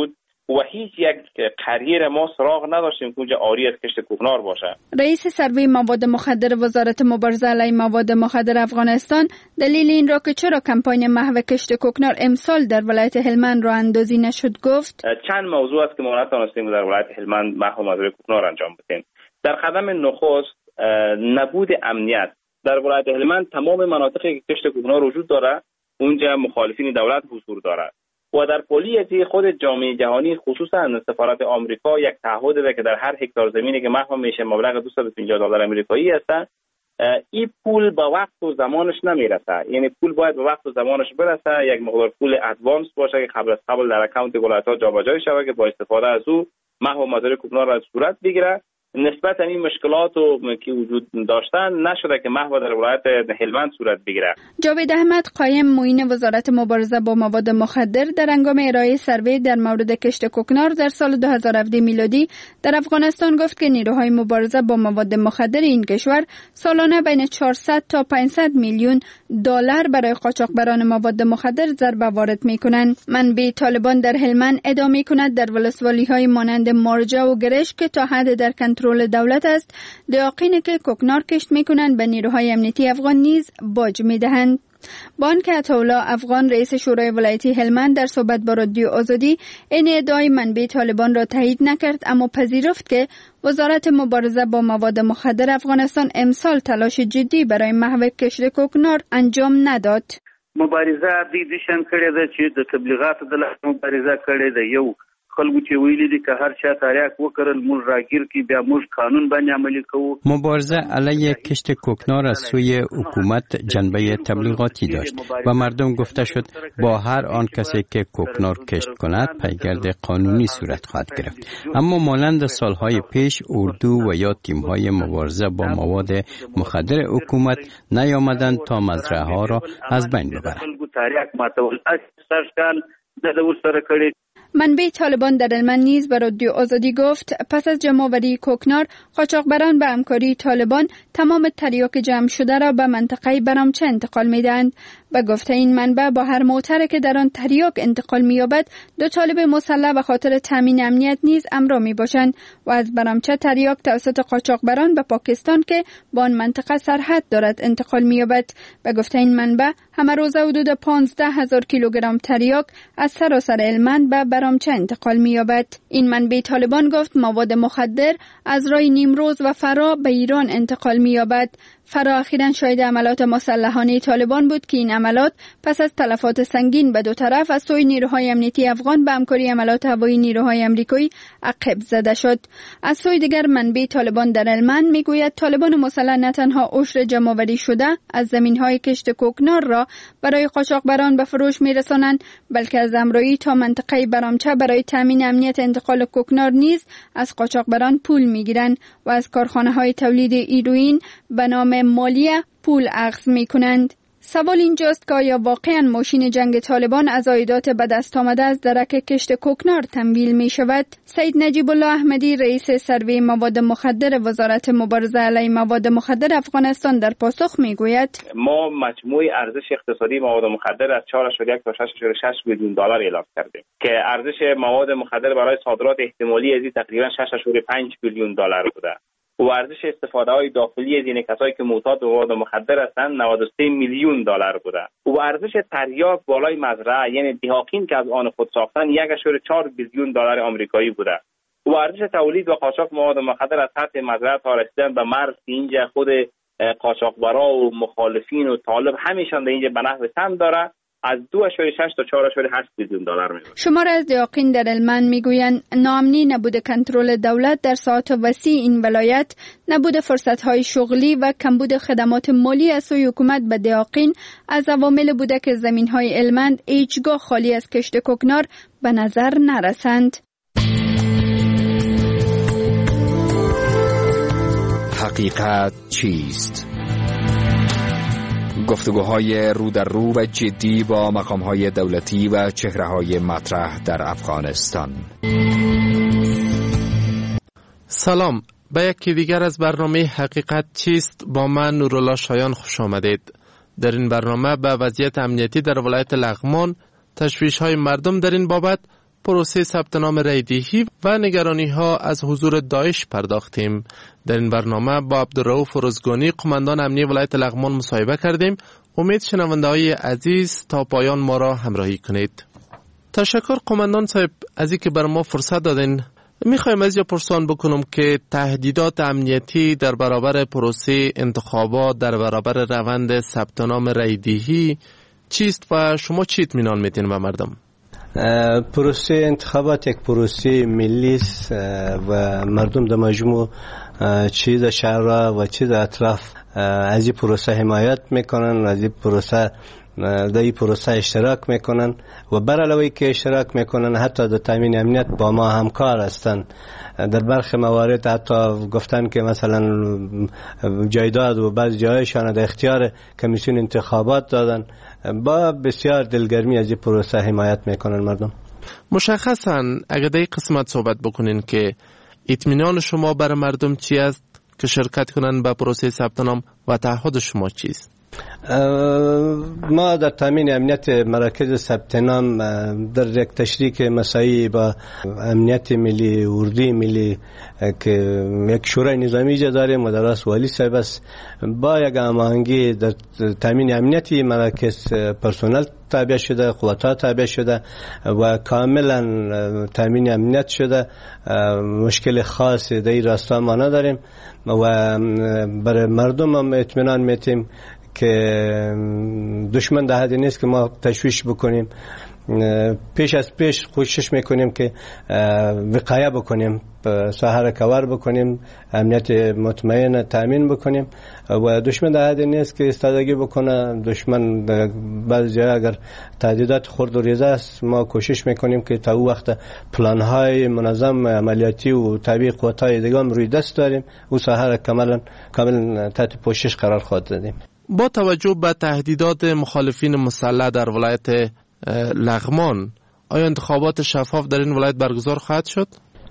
و هیچ یک قریه ما سراغ نداشتیم که اونجا آری از کشت کوکنار باشه. رئیس سروی مواد مخدر وزارت مبارزه علیه مواد مخدر افغانستان دلیل این را که چرا کمپاین محو کشت کوکنار امسال در ولایت هلمند راه اندازی نشد گفت چند موضوع است که ما نتوانستیم در ولایت هلمند محو مزرعه کوکنار انجام بدیم. در قدم نخست نبود امنیت. در ولایت هلمند تمام مناطقی که کشت کوکنار وجود داره اونجا مخالفین دولت حضور داره و در پلیتی خود جامعه جهانی خصوصا سفارت آمریکا یک تعهد داده که در هر هکتار زمینی که محو میشه مبلغ دویست و پنجاه دلار آمریکایی است. این پول با وقت و زمانش نمیرسه، یعنی پول باید با وقت و زمانش برسه، یک مقدار پول ادوانس باشه که قبل از قبل در اکانت ولایت‌ها جابجایی شود که با استفاده از او محو مزرعه کوکنار را صورت بگیره. نسبت این مشکلات و که وجود داشتن نشده که محو در ولایت هلمند صورت بگیره. جاوید احمد قایم معین وزارت مبارزه با مواد مخدر در هنگام ارائه سروی در مورد کشت کوکنار در سال دو هزار و هفده میلادی در افغانستان گفت که نیروهای مبارزه با مواد مخدر این کشور سالانه بین چهارصد تا پانصد میلیون دلار برای قاچاقبران مواد مخدر ضربه وارد میکنند. منبع طالبان در هلمند ادعا میکند در ولسوالی‌های مانند مارجه و گرش که تا حد در کنترل دولت است، دیاقین که کوکنار کشت میکنند به نیروهای امنیتی افغان نیز باج میدهند. بانک عطاالله افغان رئیس شورای ولایتی هلمند در صحبت با رادیو آزادی این ادعای منبع طالبان را تایید نکرد، اما پذیرفت که وزارت مبارزه با مواد مخدر افغانستان امسال تلاش جدی برای محو کشت کوکنار انجام نداد. مبارزه د دیشن کړي ده چې د تبلیغاتو د لارې مبارزه کړي ده. یو خلکو چې ویلي دي که هر چا تریاک وکړل موږ راگیر کی بیا موږ قانون باندې عملی کوو. مبارزه علیه کشت کوکنار از سوی حکومت جنبه تبلیغاتی داشت و مردم گفته شد با هر آن کسی که کوکنار کشت کند پیگرد قانونی صورت خواهد گرفت. اما مانند سالهای پیش اردو و یا تیم‌های مبارزه با مواد مخدر حکومت نیامدند تا مزرعه ها را از بین ببرند. منبع طالبان در هلمند نیز به رادیو آزادی گفت پس از جمع‌آوری کوکنار قاچاقبران به همکاری طالبان تمام تریاک جمع شده را به منطقه برامچه انتقال می‌دهند. و گفته این منبع با هر موتر که در آن تریاک انتقال می‌یابد دو طالب مسلح به خاطر تامین امنیت نیز امرا می‌باشند و از برامچه تریاک توسط قاچاقبران به پاکستان که با آن منطقه سرحد دارد انتقال می‌یابد. و گفته این منبع همه روزه حدود پانزده هزار کیلوگرم تریاک از سراسر هلمند به برامچه انتقال می‌یابد. این منبع طالبان گفت مواد مخدر از راه نیمروز و فرا به ایران انتقال می‌یابد. فرا اخیراً شاهد عملات مسلحانه طالبان بود که این عملات پس از تلفات سنگین به دو طرف از سوی نیروهای امنیتی افغان به همکاری عملات هوایی نیروهای آمریکایی عقب زده شد. از سوی دیگر منبع طالبان در هلمند میگوید طالبان مسلح نه تنها عشر جمع‌آوری شده از زمین‌های کشت کوکنار را برای قاچاقبران به فروش میرسانند، بلکه از امرایی تا منطقه برامچه برای تامین امنیت انتقال کوکنار نیز از قاچاقبران پول میگیرند و از کارخانه‌های تولید هیروئین به نام مالیه پول اخذ میکنند. سوال اینجاست که آیا واقعا ماشین جنگ طالبان از عایدات به دست آمده از درک کشت کوکنار تمویل می شود؟ سید نجیب الله احمدی رئیس سروی مواد مخدر وزارت مبارزه علیه مواد مخدر افغانستان در پاسخ می گوید ما مجموع ارزش اقتصادی مواد مخدر از چهار ممیز یک تا شش ممیز شش میلیون دلار اعلام کردیم که ارزش مواد مخدر برای صادرات احتمالی از تقریبا شش ممیز پنج میلیون دلار بوده و ارزش استفاده های داخلی از این کسایی که معتاد به مواد مخدر هستند نود و سه میلیون دلار بوده و ارزش تریاک بالای مزرعه یعنی دیهاقین که از آن خود ساختن یک ممیز چهار بیلیون دلار آمریکایی بوده و ارزش تولید و قاچاق مواد مخدر از سطح مزرعه تا رسیدن به مرز اینجا خود قاچاقبرا و مخالفین و طالب همیشان در اینجا به نحو سهم داره از دو ممیز شش تا چهار ممیز هشت میلیون دلار میشه. شمار از دیاقین در هلمند میگویند ناامنی، نبود کنترل دولت در ساحات وسیع این ولایت، نبود فرصت‌های شغلی و کمبود خدمات مالی از سوی حکومت به دیاقین از عوامل بوده که زمین‌های هلمند هیچگاه خالی از کشت کوکنار به نظر نرسند. حقیقت چیست؟ گفتگوهای رو در رو و جدی با مقام‌های دولتی و چهره‌های مطرح در افغانستان. سلام، به یکی دیگر از برنامه حقیقت چیست با من نورالله شایان خوش آمدید. در این برنامه به وضعیت امنیتی در ولایت لغمان، تشویش‌های مردم در این بابت پروسه ثبت نام رایدهی و نگرانی ها از حضور داعش پرداختیم. در این برنامه با عبدالرؤوف روزگانی قماندان امنیه ولایت لغمان مصاحبه کردیم. امید شنونده های عزیز تا پایان ما را همراهی کنید. تشکر قماندان صاحب از اینکه بر ما فرصت دادین. میخوایم از اینجا پرسان بکنم که تهدیدات امنیتی در برابر پروسه انتخابات، در برابر روند ثبت نام رایدهی چیست و شما چی اطمینان میدین به مردم؟ پروسه انتخابات یک پروسه ملی است و مردم در مجموع چیز شهر و چیز اطراف از این پروسه حمایت میکنن، از این پروسه در این پروسه اشتراک میکنن و بر علاوه که اشتراک میکنن حتی در تامین امنیت با ما همکار هستند. در برخی موارد حتی گفتن که مثلا جایداد و بعض جایشان در اختیار کمیسیون انتخابات دادن. با بسیار دلگرمی از این پروسه حمایت میکنن مردم. مشخصا اگر در این قسمت صحبت بکنین که اطمینان شما بر مردم چی است که شرکت کنن به پروسه ثبت نام و تعهد شما چیست؟ ما در تامین امنیت مراکز ثبت نام در یک تشریک مساعی با امنیت ملی اردوی ملی که یک شورای نظامی جا داریم و در راست والی صاحب است، با یک هماهنگی در تامین امنیتی مراکز پرسنل تابع شده، قوتا تابع شده و کاملا تامین امنیت شده. مشکل خاصی در این راستا ما نداریم و برای مردم هم اطمینان میتیم که دشمن در حدی نیست که ما تشویش بکنیم. پیش از پیش کوشش میکنیم که وقایه بکنیم، ساحه کور بکنیم، امنیت مطمئن تامین بکنیم و دشمن در حدی نیست که استادگی بکنه. دشمن بعض جای اگر تهدیدات خرد و ریزه است ما کوشش میکنیم که تا او وقت پلانهای منظم عملیاتی و تابع قوتهای دیگه هم روی دست داریم و ساحه کاملا کاملا تحت پوشش قرار خواهد دادیم. با توجه به تهدیدات مخالفین مسلح در ولایت لغمان، آیا انتخابات شفاف در این ولایت برگزار خواهد شد؟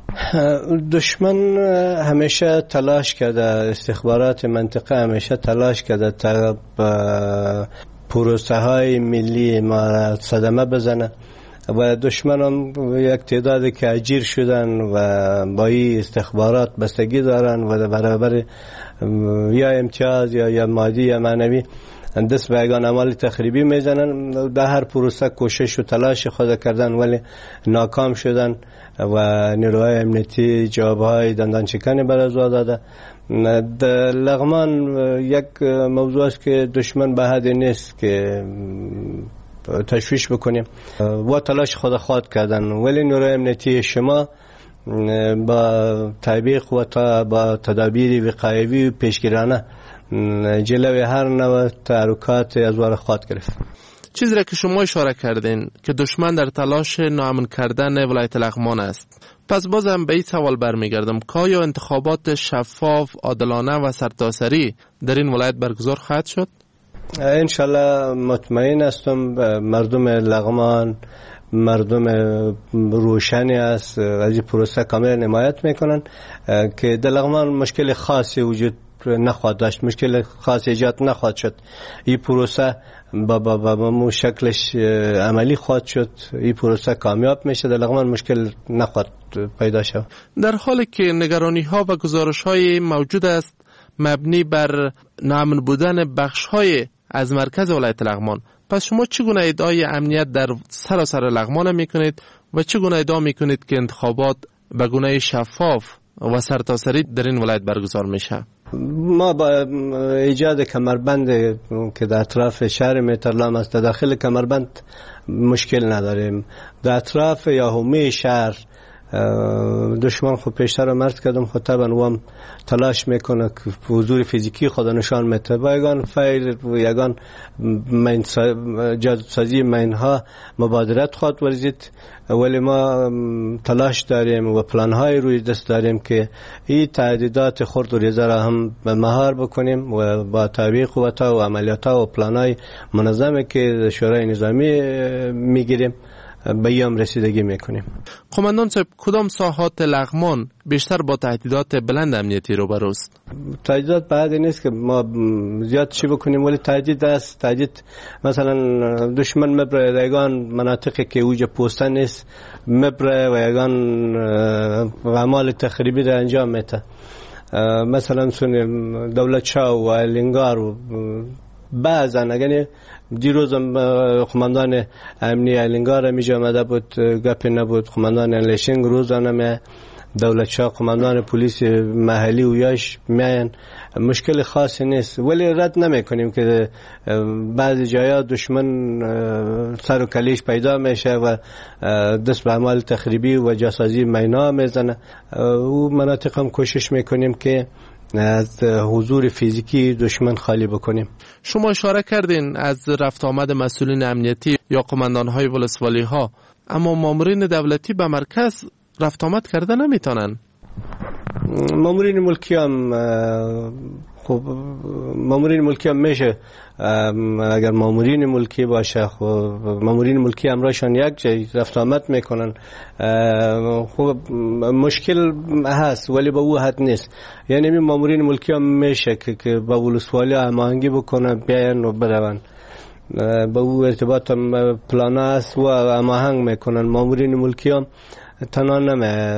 دشمن همیشه تلاش کرده، استخبارات منطقه همیشه تلاش کرده تا پروسه های ملی ما صدمه بزنه و دشمن هم یک تعدادی که اجیر شدن و با این استخبارات بستگی دارن و برابر یا امتیاز یا یا مادی یا معنوی دست به یگان عمل تخریبی میزنن. در هر پروسه کوشش و تلاش خود کردن ولی ناکام شدن و نیروهای امنیتی جوابهای دندان چکنی برازوا داده. در لغمان یک موضوع است که دشمن به حدی نیست که تشویش بکنیم و تلاش خود خود کردن ولی نیروهای امنیتی شما با تطبیق و تا با تدابیر وقایوی و پیشگیرانه جلوی هر نوع تحرکات از وار خود گرفت. چیزی را که شما اشاره کردین که دشمن در تلاش ناامن کردن ولایت لغمان است، پس بازم به این سوال برمیگردم که آیا انتخابات شفاف، عادلانه و سرتاسری در این ولایت برگزار خواهد شد؟ انشالله مطمئن هستم مردم لغمان مردم روشنی است، از این پروسه کامل حمایت میکنن که در لغمان مشکل خاصی وجود نخواهد داشت، مشکل خاص ایجاد نخواهد شد. این پروسه با با با مو شکلش عملی خواهد شد، این پروسه کامیاب میشه، در لغمان مشکل نخواهد پیدا شد. در حالی که نگرانی ها و گزارش های موجود است مبنی بر ناامن بودن بخش های از مرکز ولایت لغمان، پس شما چگونه ادعای امنیت در سراسر لغمان میکنید و چگونه ادعا میکنید که انتخابات به گونه شفاف و سرتاسری در این ولایت برگزار میشه؟ ما با ایجاد کمربند که در اطراف شهر مهترلام است، در داخل کمربند مشکل نداریم. در اطراف یا حومه شهر دشمن خود پیشتر رو مرد کردم خود طبعا هم تلاش میکنه که حضور فیزیکی خود نشان میده با یگان فیل و یگان جادوسازی مینها مبادرت خود ورزید، ولی ما تلاش داریم و پلانهای روی دست داریم که این تهدیدات خرد و ریزه را هم مهار بکنیم و با تابع قوتها و عملیاتها و پلانهای منظمه که شورای نظامی میگیریم به این رسیدگی میکنیم. قماندان صاحب، کدام ساحات لغمان بیشتر با تهدیدات بلند امنیتی روبروست؟ تهدیدات بعد نیست که ما زیاد چی بکنیم، ولی تهدید است. تهدید مثلا دشمن مبره و یگان مناطقی که اوج پوسته نیست مبره و یگان اعمال تخریبی را انجام میده. مثلا سونیم دولت شاه و لنگار و بعضا اگر دیروز قماندان امنی لنگار میجا آمده بود گپی نبود، قماندان لشنگ روزانه می دولت شاه قماندان پلیس محلی و یاش میان، مشکل خاصی نیست. ولی رد نمی کنیم که بعضی جایا دشمن سر و کلیش پیدا میشه و دست به اعمال تخریبی و جاسازی مینا میزنه. او مناطق هم کوشش میکنیم که از حضور فیزیکی دشمن خالی بکنیم. شما اشاره کردین از رفت آمد مسئولین امنیتی یا قماندان‌های ولسوالی ها، اما مامورین دولتی به مرکز رفت آمد کرده نمیتونن. مامورین ملکی هم خب مامورین ملکی هم میشه، اگر مامورین ملکی باشه خب مامورین ملکی همراهشان یک جای رفت آمد میکنن. خب مشکل هست ولی به او حد نیست. یعنی می مامورین ملکی هم میشه که که با ولسوالی هماهنگی بکنن بیان و برون، به او ارتباط هم پلان است و هماهنگ میکنن. مامورین ملکی هم تنها نمی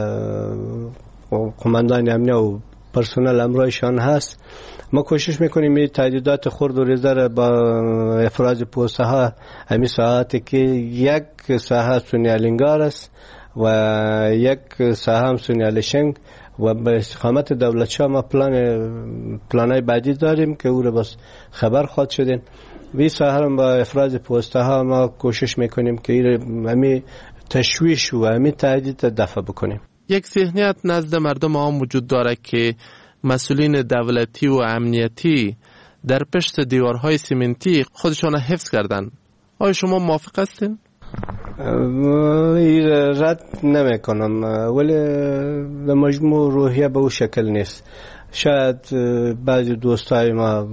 قماندان امنیه و پرسنل امرایشان هست. ما کوشش میکنیم این تهدیدات خرد و ریزه را با افراز پوسته ها همی ساعتی که یک ساحه سونی الینگار است و یک ساحه هم سونی الشنگ و به استقامت دولت شاه ما پلان پلانای بعدی داریم که او را بس خبر خواهد شدین. وی ساحه هم با افراز پوسته ها ما کوشش میکنیم که این همی تشویش و همی تهدید دفع بکنیم. یک ذهنیت نزد مردم عام وجود داره که مسئولین دولتی و امنیتی در پشت دیوارهای سیمنتی خودشان حفظ کردن. آیا شما موافق هستین؟ رد نمی کنم، ولی به مجموع روحیه به او شکل نیست. شاید بعضی دوستای ما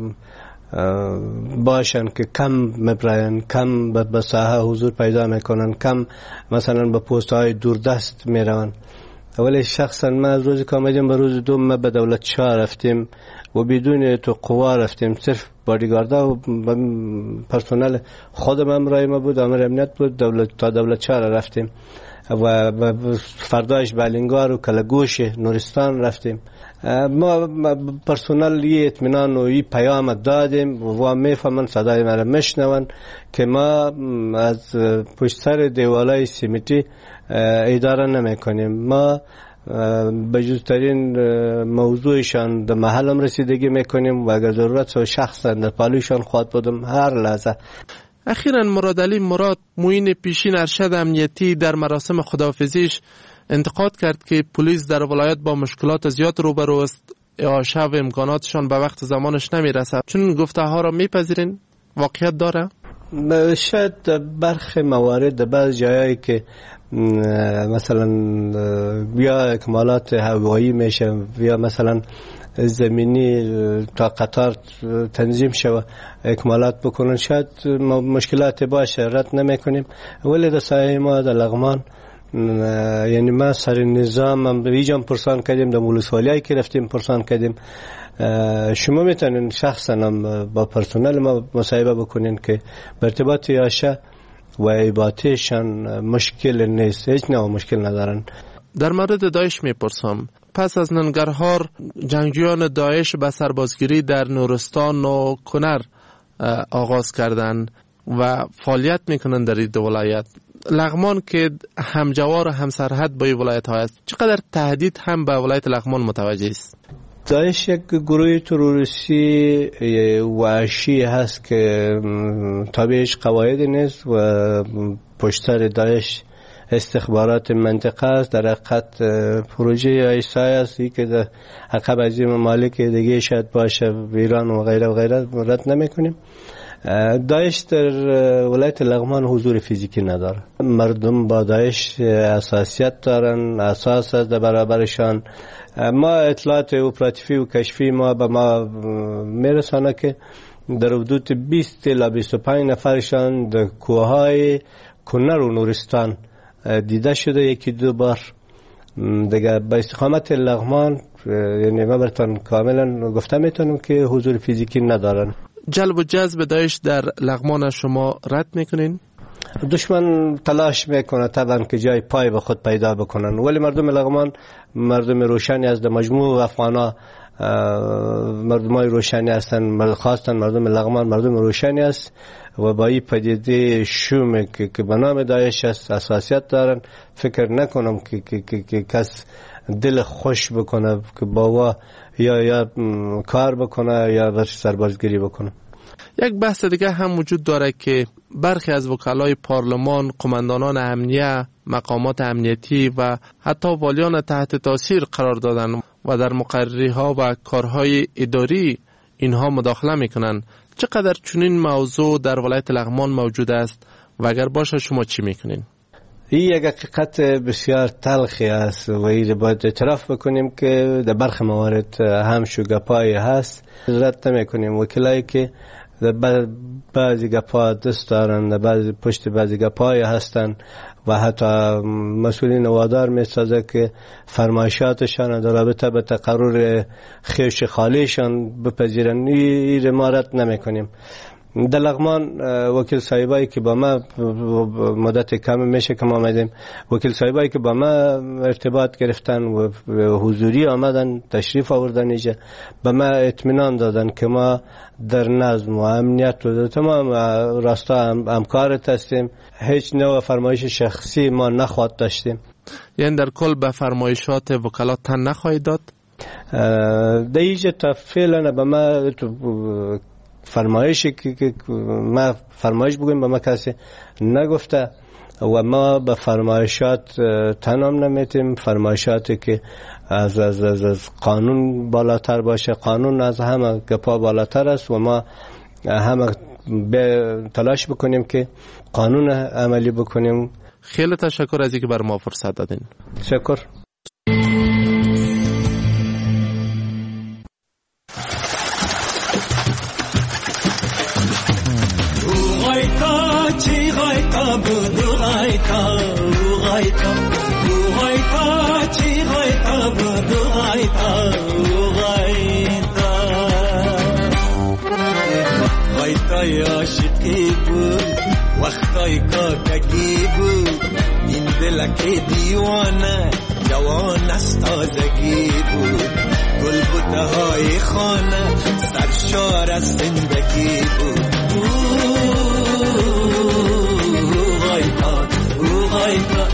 باشن که کم مبراین، کم به ساحه حضور پیدا میکنن، کم مثلا به پست های دوردست میرون. ولی شخصا ما از روزی که آمدیم به روز دوم ما به دولت شاه رفتیم و بدون تو قوا رفتیم، صرف بادیگاردا و پرسنل خودم همراه ما بود، امر امنیت بود، دولت تا دولت شاه رفتیم و فرداش به الینگار و کلگوش نورستان رفتیم. ما پرسنل یه اطمینان و یه پیام دادیم و میفهمن صدای ما را میشنون که ما از پشت سر دیوالای سیمنتی اداره نمی کنیم. ما به جزترین موضوعشان در محلم رسیدگی میکنیم و اگر ضرورت و شخصا در پالوشان خواهد بودم هر لحظه. اخیراً مراد علی مراد معین پیشین ارشد امنیتی در مراسم خداحافظیش انتقاد کرد که پلیس در ولایت با مشکلات زیاد روبرو است، اعاشه و امکاناتشان به وقت زمانش نمیرسه. چون گفته ها را میپذیرین؟ واقعیت داره؟ شاید برخی موارد بعض جایی که مثلا بیا اکمالات هوایی میشه یا مثلا زمینی تا قطار تنظیم شود اکمالات بکنن، شاید مشکلات باشه، رد نمی کنیم. ولی رسای ما در لغمان یعنی ما سر نظام هم بیجام پرسان کردیم، در ولسوالی که رفتیم پرسان کردیم. شما میتونین شخصا هم با پرسنل ما مصاحبه بکنین که به ارتباط یاشه و ایباتیشان مشکل نیست، هیچ نوع مشکل ندارن. در مورد داعش میپرسم، پس از ننگرهار جنگجویان داعش به سربازگیری در نورستان و کنر آغاز کردند و فعالیت میکنن در این دو ولایت. لغمان که همجوار و همسرحد با این ولایت ها است، چقدر تهدید هم به ولایت لغمان متوجه است؟ داعش یک گروه تروریستی وحشی هست که تابعش قواعد نیست و پشت سر داعش استخبارات منطقه است. در حقیقت پروژه ایسای است که در عقب از این ممالک دیگه شاید باشه، ایران و غیره و غیره، رد نمی کنیم. داعش در ولایت لغمان حضور فیزیکی نداره. مردم با داعش اساسیت دارن، اساس است در برابرشان. ما اطلاعات اپراتیفی و کشفی ما به ما میرسانه که در حدود بیست تا بیست و پنج نفرشان در کوههای کنر و نورستان دیده شده یکی دو بار. دیگه به استقامت لغمان یعنی ما براتون کاملا گفته میتونم که حضور فیزیکی ندارن. جلب و جذب داعش در لغمان شما رد میکنین؟ دشمن تلاش میکنه طبعا که جای پای به خود پیدا بکنن، ولی مردم لغمان مردم روشنی از مجموع افغانا مردمای روشنی هستن، مرد خواستن مردم لغمان مردم روشنی است و با این پدیده شوم که, که به نام داعش است اساسیت دارن. فکر نکنم که, که, که, که کس دل خوش بکنه که با یا یا کار بکنه یا برش سربازگیری بکنه. یک بحث دیگه هم وجود داره که برخی از وکلای پارلمان، قماندانان امنیه، مقامات امنیتی و حتی والیان تحت تاثیر قرار دادن و در مقرری ها و کارهای اداری اینها مداخله میکنن. چقدر چنین موضوع در ولایت لغمان موجود است و اگر باشه شما چی میکنین؟ این یک حقیقت بسیار تلخی است و این باید اعتراف بکنیم که در برخی موارد هم شوگپایی هست. رد نمیکنیم وکلایی که بعضی گپا دست دارن، در بعضی پشت بعضی گپای هستن و حتی مسئولین وادار میسازه که فرمایشاتشان در رابطه به تقرر خیش خالیشان بپذیرن. این ما رد نمی کنیم. در لغمان وکیل صاحبایی که با ما مدت کم میشه که ما آمدیم، وکیل صاحبایی که با ما ارتباط گرفتن و حضوری آمدن تشریف آوردن اینجا به ما اطمینان دادن که ما در نظم و امنیت و تمام راستا همکارت هستیم، هیچ نوع فرمایش شخصی ما نخواد داشتیم. یعنی در کل به فرمایشات وکلات تن نخواهید داد؟ در اینجا تا فعلا به ما فرمایشی که ما فرمایش بگویم به ما کسی نگفته و ما به فرمایشات تنام نمیتیم. فرمایشاتی که از, از, از, از قانون بالاتر باشه، قانون از همه گپا بالاتر است و ما همه تلاش بکنیم که قانون عملی بکنیم. خیلی تشکر از اینکه بر ما فرصت دادین. تشکر. عاشقی بود وقتای کاکگی بود، این دلک دیوانه جوان از تازگی بود، گل بوته های خانه سرشار از زندگی بود. غایتا غایتا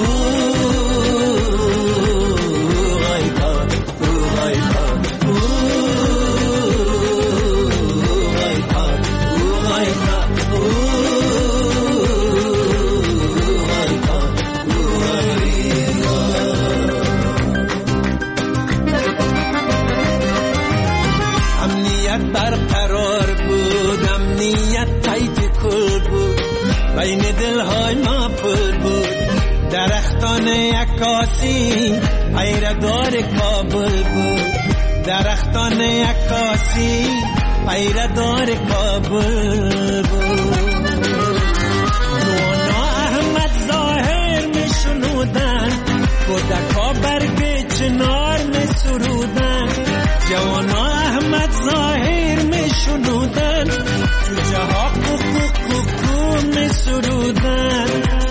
بین دلهای ما پر بود، درختان عکاسی پیردار کابل بود، درختان عکاسی پیردار کابل بود. نونا احمد ظاهر می شنودن، کودکا برگ چنار می سرودن، جوانا احمد ظاهر می شنودن، جوجه ها کوکو کوکو می سرودن.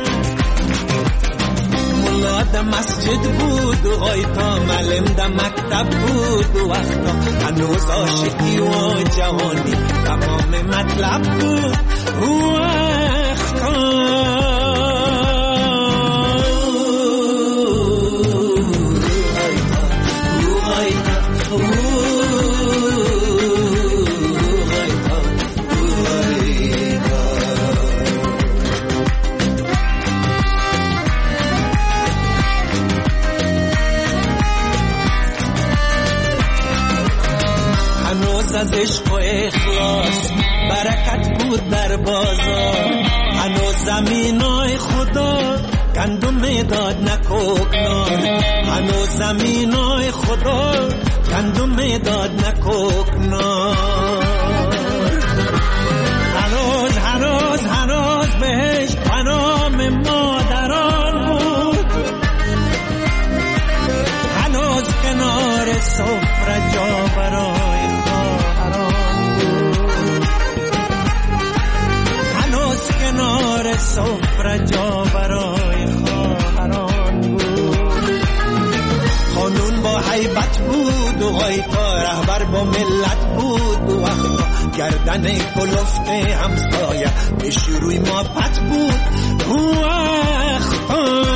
ملا ده مسجد بود و غایتا معلم ده مکتب بود و وقتا هنوز عاشقی و جوانی تمام مطلب بود و وقتا. از عشق و اخلاص برکت بود در بازار، هنوز زمینای خدا گندم داد نکوکنار، هنوز زمینای خدا گندم داد نکوکنار. هنوز هنوز هنوز بهش پناه سفره جا برای خواهران بود. قانون با حیبت بود و غیتا رهبر با ملت بود. و وقتا گردن کلفت همسایه پیش روی ما پت بود. و وقتا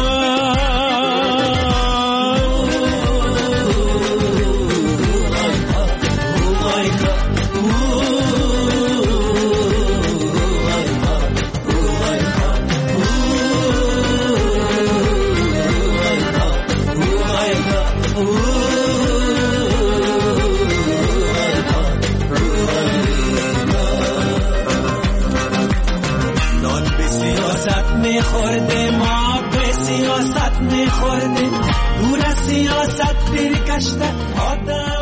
میخورده ما به سیاست میخورده دور از سیاست برگشته آدم